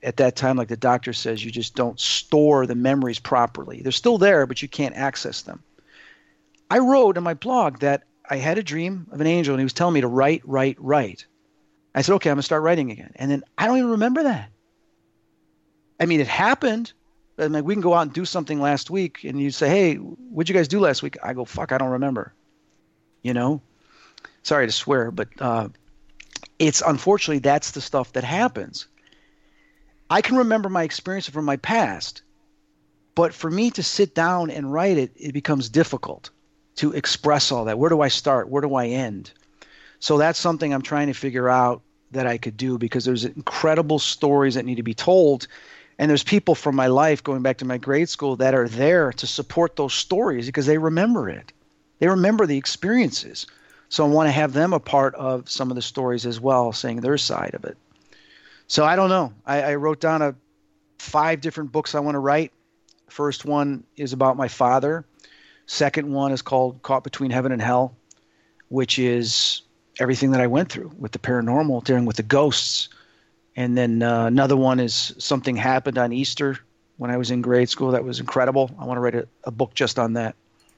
at that time, like the doctor says, you just don't store the memories properly. They're still there, but you can't access them. I wrote in my blog that I had a dream of an angel, and he was telling me to write, write, write. I said, okay, I'm going to start writing again. And then I don't even remember that. I mean, it happened. I mean, we can go out and do something last week, and you say, hey, what'd you guys do last week? I go, fuck, I don't remember. You know? Sorry to swear, but uh, it's unfortunately that's the stuff that happens. I can remember my experience from my past, but for me to sit down and write it, it becomes difficult to express all that. Where do I start? Where do I end? So that's something I'm trying to figure out that I could do, because there's incredible stories that need to be told. And there's people from my life going back to my grade school that are there to support those stories because they remember it. They remember the experiences. So I want to have them a part of some of the stories as well, saying their side of it. So I don't know. I, I wrote down a five different books I want to write. First one is about my father. Second one is called Caught Between Heaven and Hell, which is everything that I went through with the paranormal, dealing with the ghosts. And then uh, another one is Something Happened on Easter when I was in grade school. That was incredible. I want to write a, a book just on that.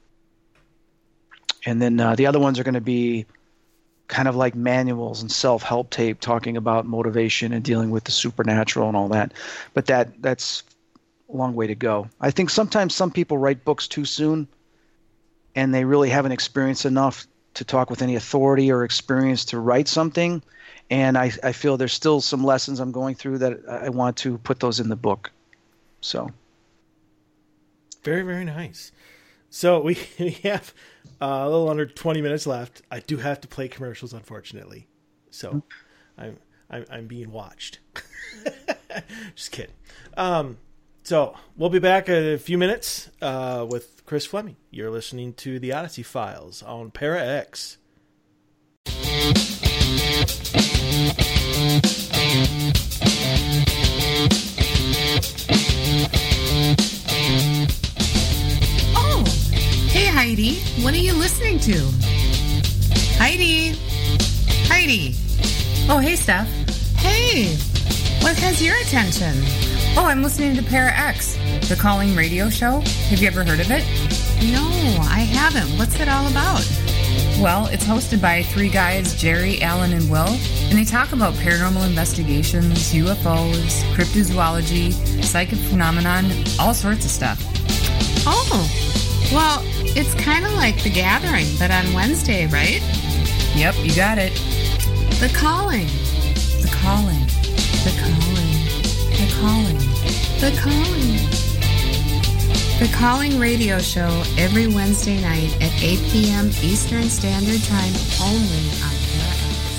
And then uh, the other ones are going to be kind of like manuals and self-help tape talking about motivation and dealing with the supernatural and all that. But that that's a long way to go. I think sometimes some people write books too soon, and they really haven't experienced enough to talk with any authority or experience to write something. And I, I feel there's still some lessons I'm going through that I want to put those in the book. So. Very, very nice. So we, we have uh, a little under twenty minutes left. I do have to play commercials, unfortunately. So I'm, I'm, I'm being watched. Just kidding. Um, so we'll be back in a few minutes uh, with Chris Fleming. You're listening to the Odyssey Files on Para X. Oh, hey Heidi, what are you listening to? Heidi, Heidi. Oh, hey Steph. Hey, what has your attention? Oh, I'm listening to Para X, the calling radio show. Have you ever heard of it? No, I haven't. What's it all about? Well, it's hosted by three guys, Jerry, Alan, and Will, and they talk about paranormal investigations, U F Os, cryptozoology, psychic phenomenon, all sorts of stuff. Oh, well, it's kind of like The Gathering, but on Wednesday, right? Yep, you got it. The Calling. The Calling. The Calling. The Calling. The Calling. The Calling radio show every Wednesday night at eight p.m. Eastern Standard Time, only on Para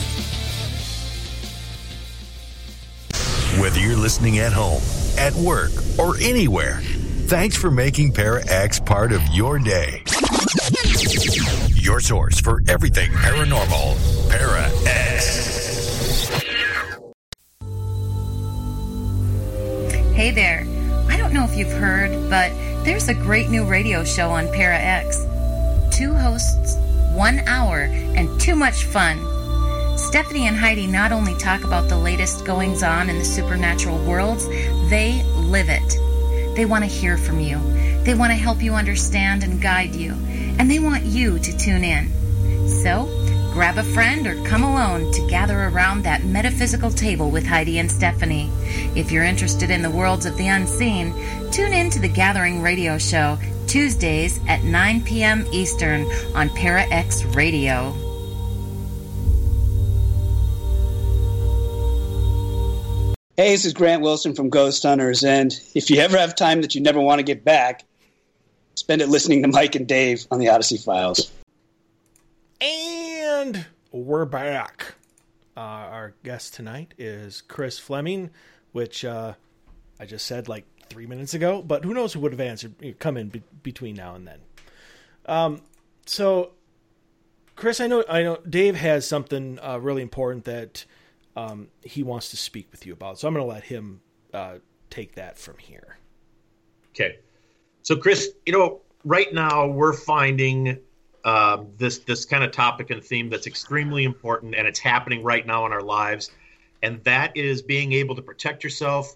X. Whether you're listening at home, at work, or anywhere, thanks for making Para X part of your day. Your source for everything paranormal. Para X. Hey there. I don't know if you've heard, but there's a great new radio show on Para X. Two hosts, one hour, and too much fun. Stephanie and Heidi not only talk about the latest goings-on in the supernatural worlds, they live it. They want to hear from you. They want to help you understand and guide you. And they want you to tune in. So, grab a friend or come alone to gather around that metaphysical table with Heidi and Stephanie. If you're interested in the worlds of the unseen, tune in to the Gathering Radio Show, Tuesdays at nine p.m. Eastern on Para X Radio. Hey, this is Grant Wilson from Ghost Hunters, and if you ever have time that you never want to get back, spend it listening to Mike and Dave on the Odyssey Files. And we're back. Uh, our guest tonight is Chris Fleming, which uh, I just said like three minutes ago, but who knows who would have answered, come in be- between now and then. Um, so, Chris, I know, I know Dave has something uh, really important that um, he wants to speak with you about, so I'm going to let him uh, take that from here. Okay. So, Chris, you know, right now we're finding uh, this this kind of topic and theme that's extremely important, and it's happening right now in our lives, and that is being able to protect yourself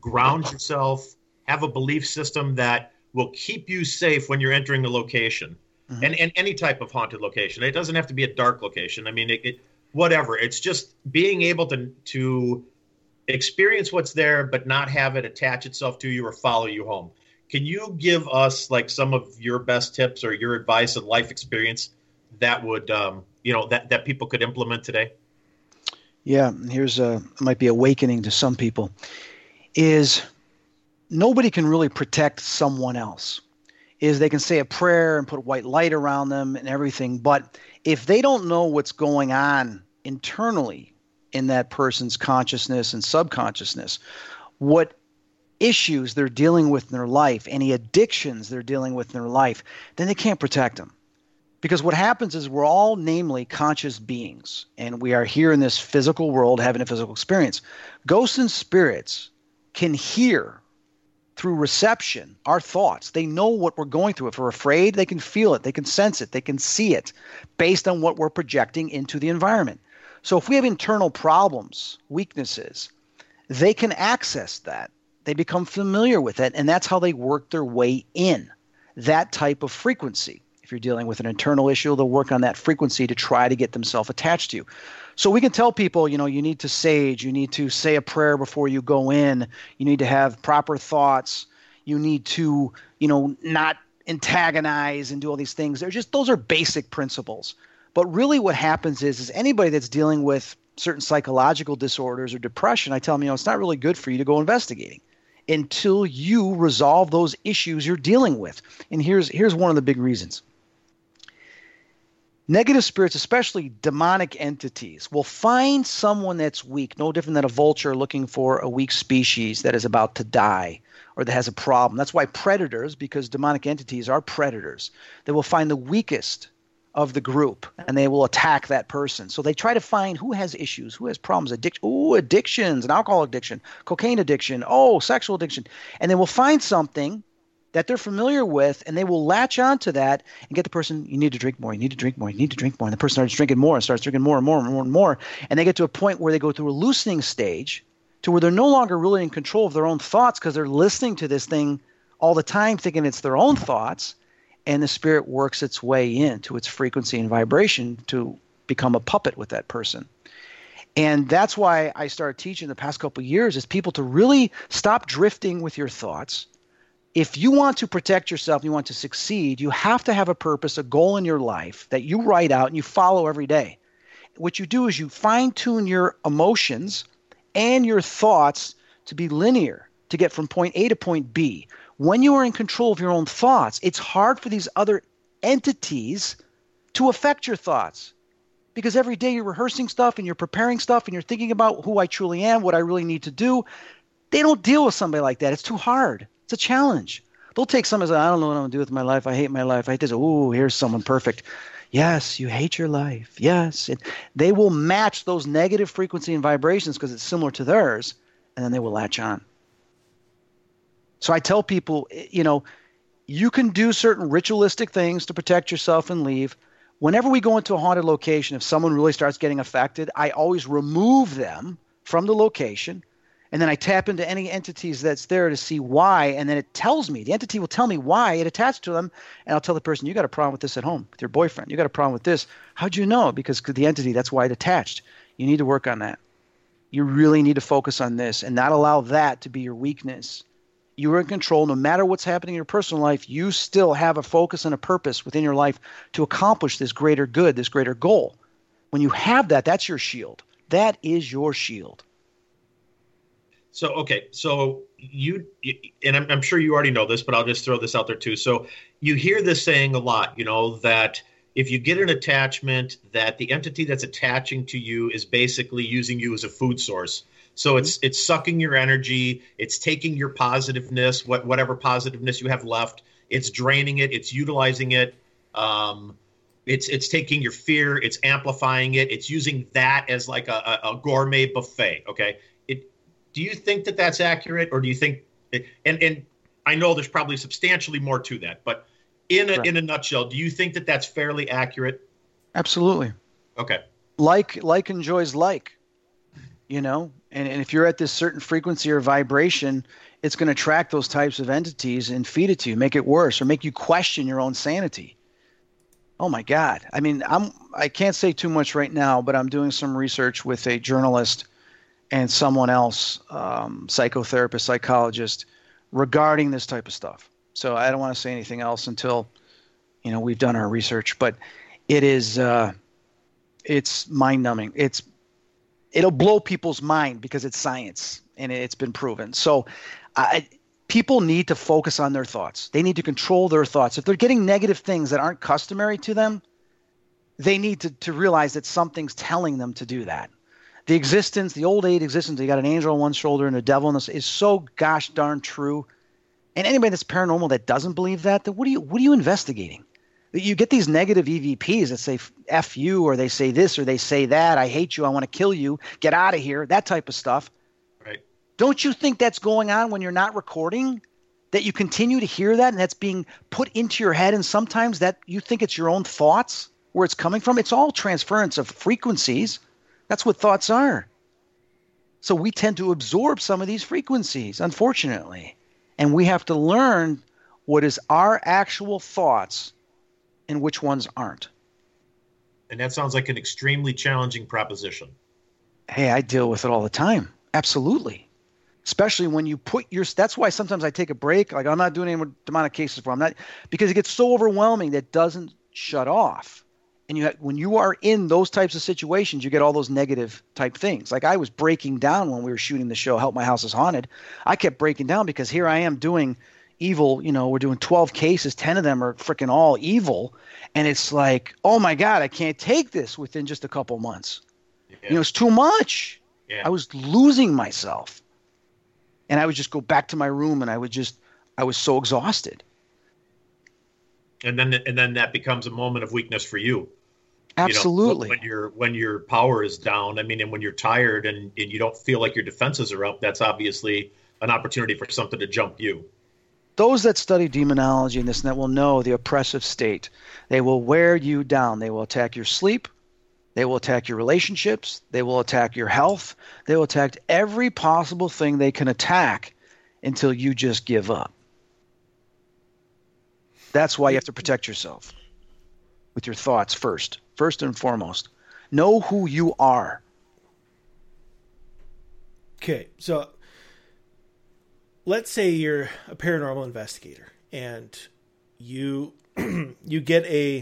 ground yourself, have a belief system that will keep you safe when you're entering the location. Mm-hmm. And, and any type of haunted location. It doesn't have to be a dark location. I mean, it, it whatever. It's just being able to to experience what's there, but not have it attach itself to you or follow you home. Can you give us like some of your best tips or your advice and life experience that would, um, you know, that, that people could implement today? Yeah, here's a might be awakening to some people. Is nobody can really protect someone else. Is they can say a prayer and put white light around them and everything, but if they don't know what's going on internally in that person's consciousness and subconsciousness, what issues they're dealing with in their life, any addictions they're dealing with in their life, then they can't protect them. Because what happens is we're all namely conscious beings, and we are here in this physical world having a physical experience. Ghosts and spirits can hear through reception our thoughts. They know what we're going through. If we're afraid, they can feel it. They can sense it. They can see it based on what we're projecting into the environment. So if we have internal problems, weaknesses, they can access that. They become familiar with it, and that's how they work their way in, that type of frequency. If you're dealing with an internal issue, they'll work on that frequency to try to get themselves attached to you. So we can tell people, you know, you need to sage, you need to say a prayer before you go in, you need to have proper thoughts, you need to, you know, not antagonize and do all these things. They're just, those are basic principles. But really what happens is, is anybody that's dealing with certain psychological disorders or depression, I tell them, you know, it's not really good for you to go investigating until you resolve those issues you're dealing with. And here's here's one of the big reasons. Negative spirits, especially demonic entities, will find someone that's weak, no different than a vulture looking for a weak species that is about to die or that has a problem. That's why predators, because demonic entities are predators, they will find the weakest of the group and they will attack that person. So they try to find who has issues, who has problems, addic- ooh, addictions, an alcohol addiction, cocaine addiction, oh, sexual addiction. And they will find something that they're familiar with, and they will latch onto that and get the person, you need to drink more, you need to drink more, you need to drink more. And the person starts drinking more and starts drinking more and more and more and more. And they get to a point where they go through a loosening stage to where they're no longer really in control of their own thoughts because they're listening to this thing all the time thinking it's their own thoughts, and the spirit works its way into its frequency and vibration to become a puppet with that person. And that's why I started teaching the past couple of years is people to really stop drifting with your thoughts. If you want to protect yourself, you want to succeed, you have to have a purpose, a goal in your life that you write out and you follow every day. What you do is you fine-tune your emotions and your thoughts to be linear, to get from point A to point B. When you are in control of your own thoughts, it's hard for these other entities to affect your thoughts. Because every day you're rehearsing stuff and you're preparing stuff and you're thinking about who I truly am, what I really need to do. They don't deal with somebody like that. It's too hard. It's a challenge. They'll take someone and say, I don't know what I'm going to do with my life. I hate my life. I hate this. Ooh, here's someone perfect. Yes, you hate your life. Yes. It, they will match those negative frequency and vibrations because it's similar to theirs, and then they will latch on. So I tell people, you know, you can do certain ritualistic things to protect yourself and leave. Whenever we go into a haunted location, if someone really starts getting affected, I always remove them from the location. And then I tap into any entities that's there to see why, and then it tells me, the entity will tell me why it attached to them, and I'll tell the person, you got a problem with this at home, with your boyfriend, you got a problem with this. How'd you know? Because the entity, that's why it attached. You need to work on that. You really need to focus on this and not allow that to be your weakness. You are in control. No matter what's happening in your personal life, you still have a focus and a purpose within your life to accomplish this greater good, this greater goal. When you have that, that's your shield. That is your shield. So, okay, so you, and I'm, I'm sure you already know this, but I'll just throw this out there too. So you hear this saying a lot, you know, that if you get an attachment, that the entity that's attaching to you is basically using you as a food source. So it's it's sucking your energy, it's taking your positiveness, what whatever positiveness you have left, it's draining it, it's utilizing it, um, it's it's taking your fear, it's amplifying it, it's using that as like a, a, a gourmet buffet, okay? It, do you think that that's accurate, or do you think, it, and, and I know there's probably substantially more to that, but in a, right. in a nutshell, do you think that that's fairly accurate? Absolutely. Okay. Like, like enjoys like. you know, and, and if you're at this certain frequency or vibration, it's going to attract those types of entities and feed it to you, make it worse, or make you question your own sanity. Oh my God. I mean, I'm, I can't say too much right now, but I'm doing some research with a journalist and someone else, um, psychotherapist, psychologist, regarding this type of stuff. So I don't want to say anything else until, you know, we've done our research, but it is, uh, it's mind numbing. It's, it'll blow people's mind because it's science and it's been proven. So I, people need to focus on their thoughts. They need to control their thoughts. If they're getting negative things that aren't customary to them, they need to, to realize that something's telling them to do that. The existence, the old age existence, you got an angel on one shoulder and a devil on this, is so gosh darn true. And anybody that's paranormal that doesn't believe that, then what are you, what are you investigating? You get these negative E V Ps that say F you, or they say this, or they say that. I hate you. I want to kill you. Get out of here. That type of stuff. Right. Don't you think that's going on when you're not recording? That you continue to hear that and that's being put into your head, and sometimes that you think it's your own thoughts where it's coming from? It's all transference of frequencies. That's what thoughts are. So we tend to absorb some of these frequencies, unfortunately. And we have to learn what is our actual thoughts and which ones aren't. And that sounds like an extremely challenging proposition. Hey, I deal with it all the time. Absolutely. Especially when you put your, that's why sometimes I take a break. Like, I'm not doing any more demonic cases for, I'm not, because it gets so overwhelming that it doesn't shut off. And you have, when you are in those types of situations, you get all those negative type things. Like, I was breaking down when we were shooting the show, Help My House is Haunted. I kept breaking down because here I am doing evil, you know, we're doing twelve cases, ten of them are freaking all evil. And it's like, oh my God, I can't take this within just a couple months. Yeah. You know, it's too much. Yeah. I was losing myself. And I would just go back to my room and I would just, I was so exhausted. And then, and then that becomes a moment of weakness for you. Absolutely. You know, when your when your power is down, I mean, and when you're tired and, and you don't feel like your defenses are up, that's obviously an opportunity for something to jump you. Those that study demonology and this and that will know the oppressive state. They will wear you down. They will attack your sleep. They will attack your relationships. They will attack your health. They will attack every possible thing they can attack until you just give up. That's why you have to protect yourself with your thoughts first, first and foremost. Know who you are. Okay, so let's say you're a paranormal investigator and you you get a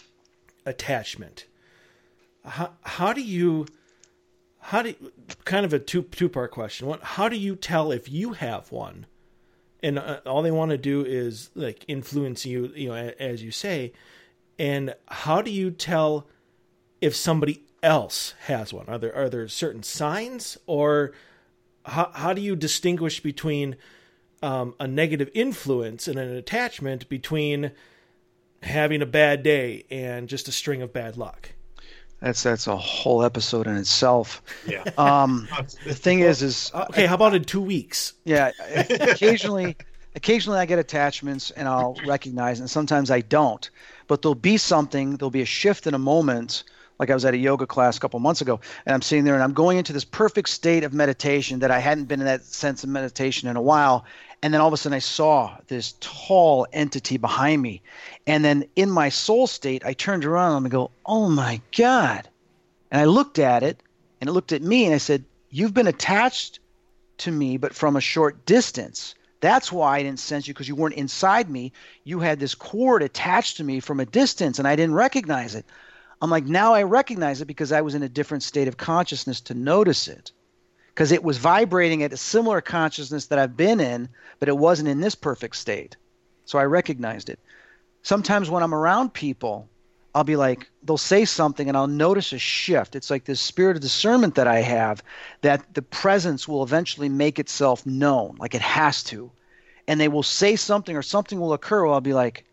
attachment. How how do you how do you, kind of a two two part question. One, how do you tell if you have one, and uh, all they want to do is like influence you, you know, as you say, and how do you tell if somebody else has one? Are there are there certain signs, or how how do you distinguish between um, a negative influence and an attachment between having a bad day and just a string of bad luck? That's that's a whole episode in itself. Yeah. Um, the thing is, is okay. How about in two weeks? Yeah. Occasionally, occasionally I get attachments and I'll recognize, and sometimes I don't. But there'll be something. There'll be a shift in a moment. Like I was at a yoga class a couple months ago, and I'm sitting there and I'm going into this perfect state of meditation that I hadn't been in that sense of meditation in a while. And then all of a sudden I saw this tall entity behind me. And then in my soul state, I turned around and I go, oh my God. And I looked at it and it looked at me and I said, you've been attached to me, but from a short distance. That's why I didn't sense you, because you weren't inside me. You had this cord attached to me from a distance and I didn't recognize it. I'm like, now I recognize it because I was in a different state of consciousness to notice it. Because it was vibrating at a similar consciousness that I've been in, but it wasn't in this perfect state. So I recognized it. Sometimes when I'm around people, I'll be like, they'll say something and I'll notice a shift. It's like this spirit of discernment that I have, that the presence will eventually make itself known, like it has to. And they will say something or something will occur where I'll be like,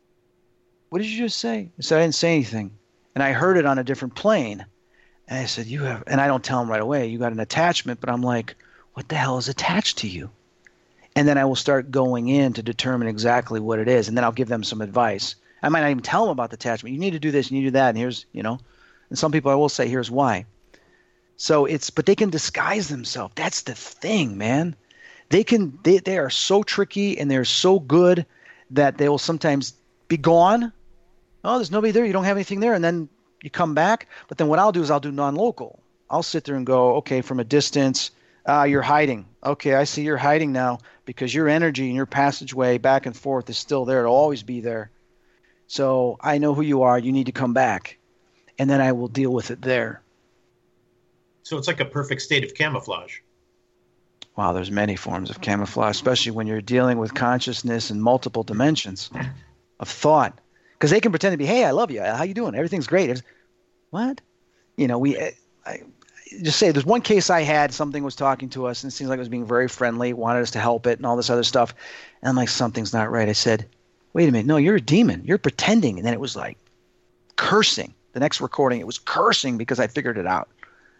what did you just say? I said, I didn't say anything. And I heard it on a different plane. And I said, you have, and I don't tell them right away, you got an attachment, but I'm like, what the hell is attached to you? And then I will start going in to determine exactly what it is. And then I'll give them some advice. I might not even tell them about the attachment. You need to do this, you need to do that. And here's, you know, and some people I will say, here's why. So it's, but they can disguise themselves. That's the thing, man. They can, they, they are so tricky and they're so good that they will sometimes be gone. Oh, there's nobody there. You don't have anything there. And then you come back. But then what I'll do is I'll do non-local. I'll sit there and go, okay, from a distance, uh, you're hiding. Okay, I see you're hiding now because your energy and your passageway back and forth is still there. It'll always be there. So I know who you are. You need to come back. And then I will deal with it there. So it's like a perfect state of camouflage. Wow, there's many forms of camouflage, especially when you're dealing with consciousness in multiple dimensions of thought. Because they can pretend to be, hey, I love you. How you doing? Everything's great. It's, what? You know, we I, just say there's one case I had, something was talking to us, and it seems like it was being very friendly, wanted us to help it and all this other stuff. And I'm like, something's not right. I said, wait a minute. No, you're a demon. You're pretending. And then it was like cursing. The next recording, it was cursing because I figured it out.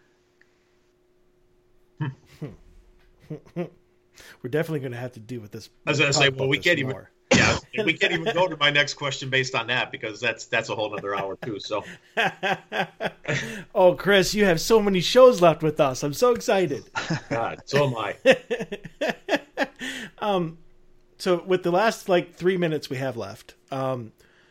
We're definitely going to have to deal with this. I was going to say, well, we can't even. More. Yeah, we can't even go to my next question based on that because that's that's a whole other hour too. So, oh, Chris, you have so many shows left with us. I'm so excited. God, so am I. um, so with the last like three minutes we have left, um,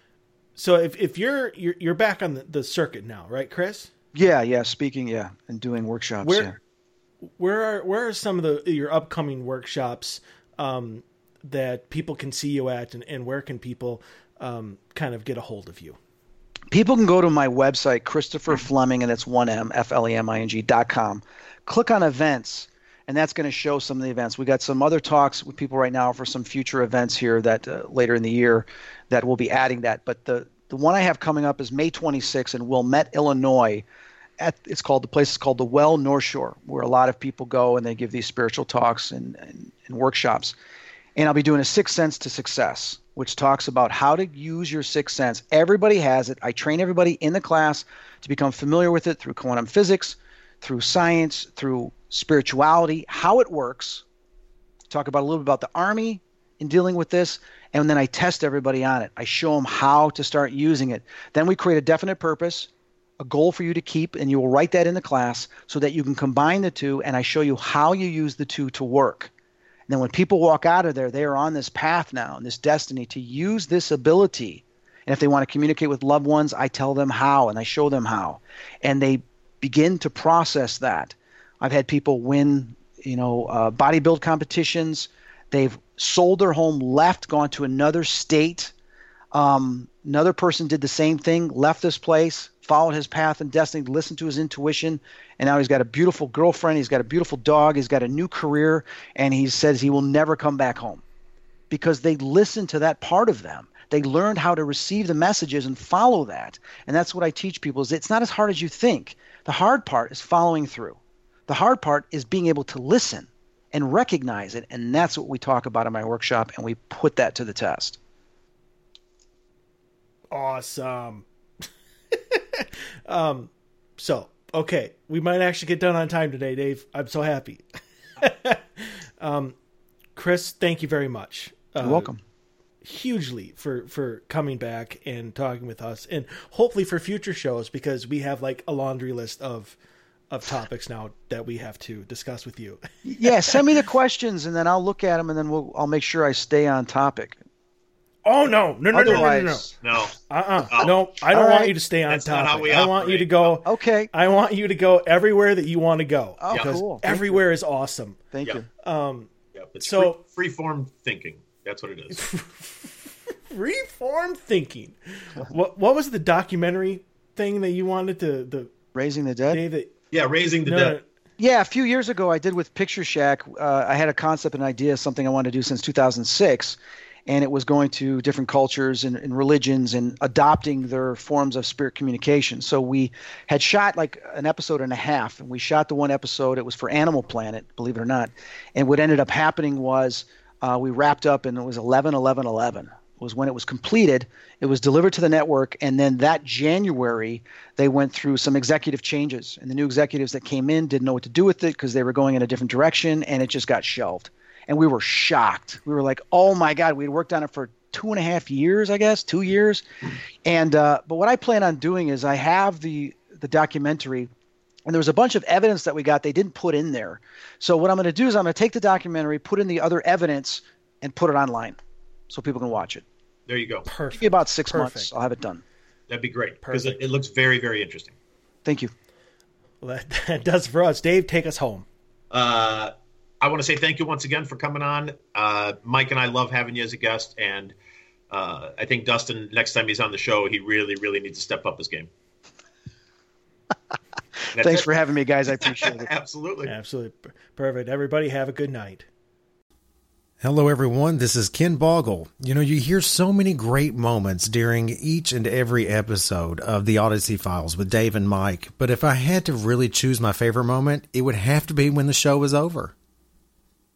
so if if you're you're, you're back on the, the circuit now, right, Chris? Yeah, yeah, speaking, yeah, and doing workshops. Where yeah. where are where are some of the your upcoming workshops? Um, that people can see you at, and, and where can people um, kind of get a hold of you? People can go to my website, Christopher Fleming, and that's one M, F L E M I N G dot com. Click on events, and that's going to show some of the events. We got some other talks with people right now for some future events here that uh, later in the year that we'll be adding that. But the, the one I have coming up is May twenty-sixth in Wilmette, Illinois. At, it's called, the place is called the Well North Shore, where a lot of people go and they give these spiritual talks and, and, and workshops. And I'll be doing a Sixth Sense to Success, which talks about how to use your sixth sense. Everybody has it. I train everybody in the class to become familiar with it through quantum physics, through science, through spirituality, how it works. Talk about a little bit about the Army in dealing with this, and then I test everybody on it. I show them how to start using it. Then we create a definite purpose, a goal for you to keep, and you will write that in the class so that you can combine the two, and I show you how you use the two to work. And then when people walk out of there, they are on this path now and this destiny to use this ability. And if they want to communicate with loved ones, I tell them how and I show them how. And they begin to process that. I've had people win, you know, uh, bodybuild competitions. They've sold their home, left, gone to another state. Um, another person did the same thing, left this place, followed his path and destiny, listened to his intuition, and now he's got a beautiful girlfriend, he's got a beautiful dog, he's got a new career, and he says he will never come back home because they listened to that part of them. They learned how to receive the messages and follow that. And that's what I teach people is it's not as hard as you think. The hard part is following through. The hard part is being able to listen and recognize it, and that's what we talk about in my workshop, and we put that to the test. Awesome. um, so, okay. We might actually get done on time today, Dave. I'm so happy. um, Chris, thank you very much. You're uh, welcome. Hugely for, for coming back and talking with us, and hopefully for future shows, because we have like a laundry list of, of topics now that we have to discuss with you. Yeah. Send me the questions and then I'll look at them and then we'll, I'll make sure I stay on topic. Oh no! No! No! Otherwise, no! No! No! Uh! Uh-uh. Oh. No! I don't All want right. you to stay on That's not how topic. we I want you to go. Okay. I want you to go everywhere that you want to go. Oh, because cool. Thank everywhere is awesome. Thank Yeah. you. Um, Yep, it's So- free, free form thinking. That's what it is. Freeform thinking. What What was the documentary thing that you wanted to the Raising the Dead. day that? Yeah, raising the No, dead. Yeah, a few years ago I did with Picture Shack. Uh, I had a concept and idea, something I wanted to do since two thousand six, and it was going to different cultures and, and religions and adopting their forms of spirit communication. So we had shot like an episode and a half, and we shot the one episode. It was for Animal Planet, believe it or not. And what ended up happening was uh, we wrapped up, and it was eleven eleven eleven. Was when it was completed. It was delivered to the network, and then that January they went through some executive changes, and the new executives that came in didn't know what to do with it because they were going in a different direction, and it just got shelved. And we were shocked. We were like, "Oh my God!" We had worked on it for two and a half years, I guess, two years. And uh, but what I plan on doing is I have the the documentary, And there was a bunch of evidence that we got they didn't put in there. So what I'm going to do is I'm going to take the documentary, put in the other evidence, and put it online so people can watch it. There you go. Perfect. Maybe about six Perfect. months, I'll have it done. That'd be great because it, Perfect. it looks very, very interesting. Thank you. Well, that, that does for us. Dave, take us home. Uh, I want to say thank you once again for coming on. Uh, Mike and I love having you as a guest, and uh, I think Dustin, next time he's on the show, he really, really needs to step up his game. Thanks it. for having me, guys. I appreciate it. Absolutely. Absolutely. Perfect. Everybody have a good night. Hello, everyone. This is Ken Boggle. You know, you hear so many great moments during each and every episode of the Odyssey Files with Dave and Mike, but if I had to really choose my favorite moment, it would have to be when the show was over.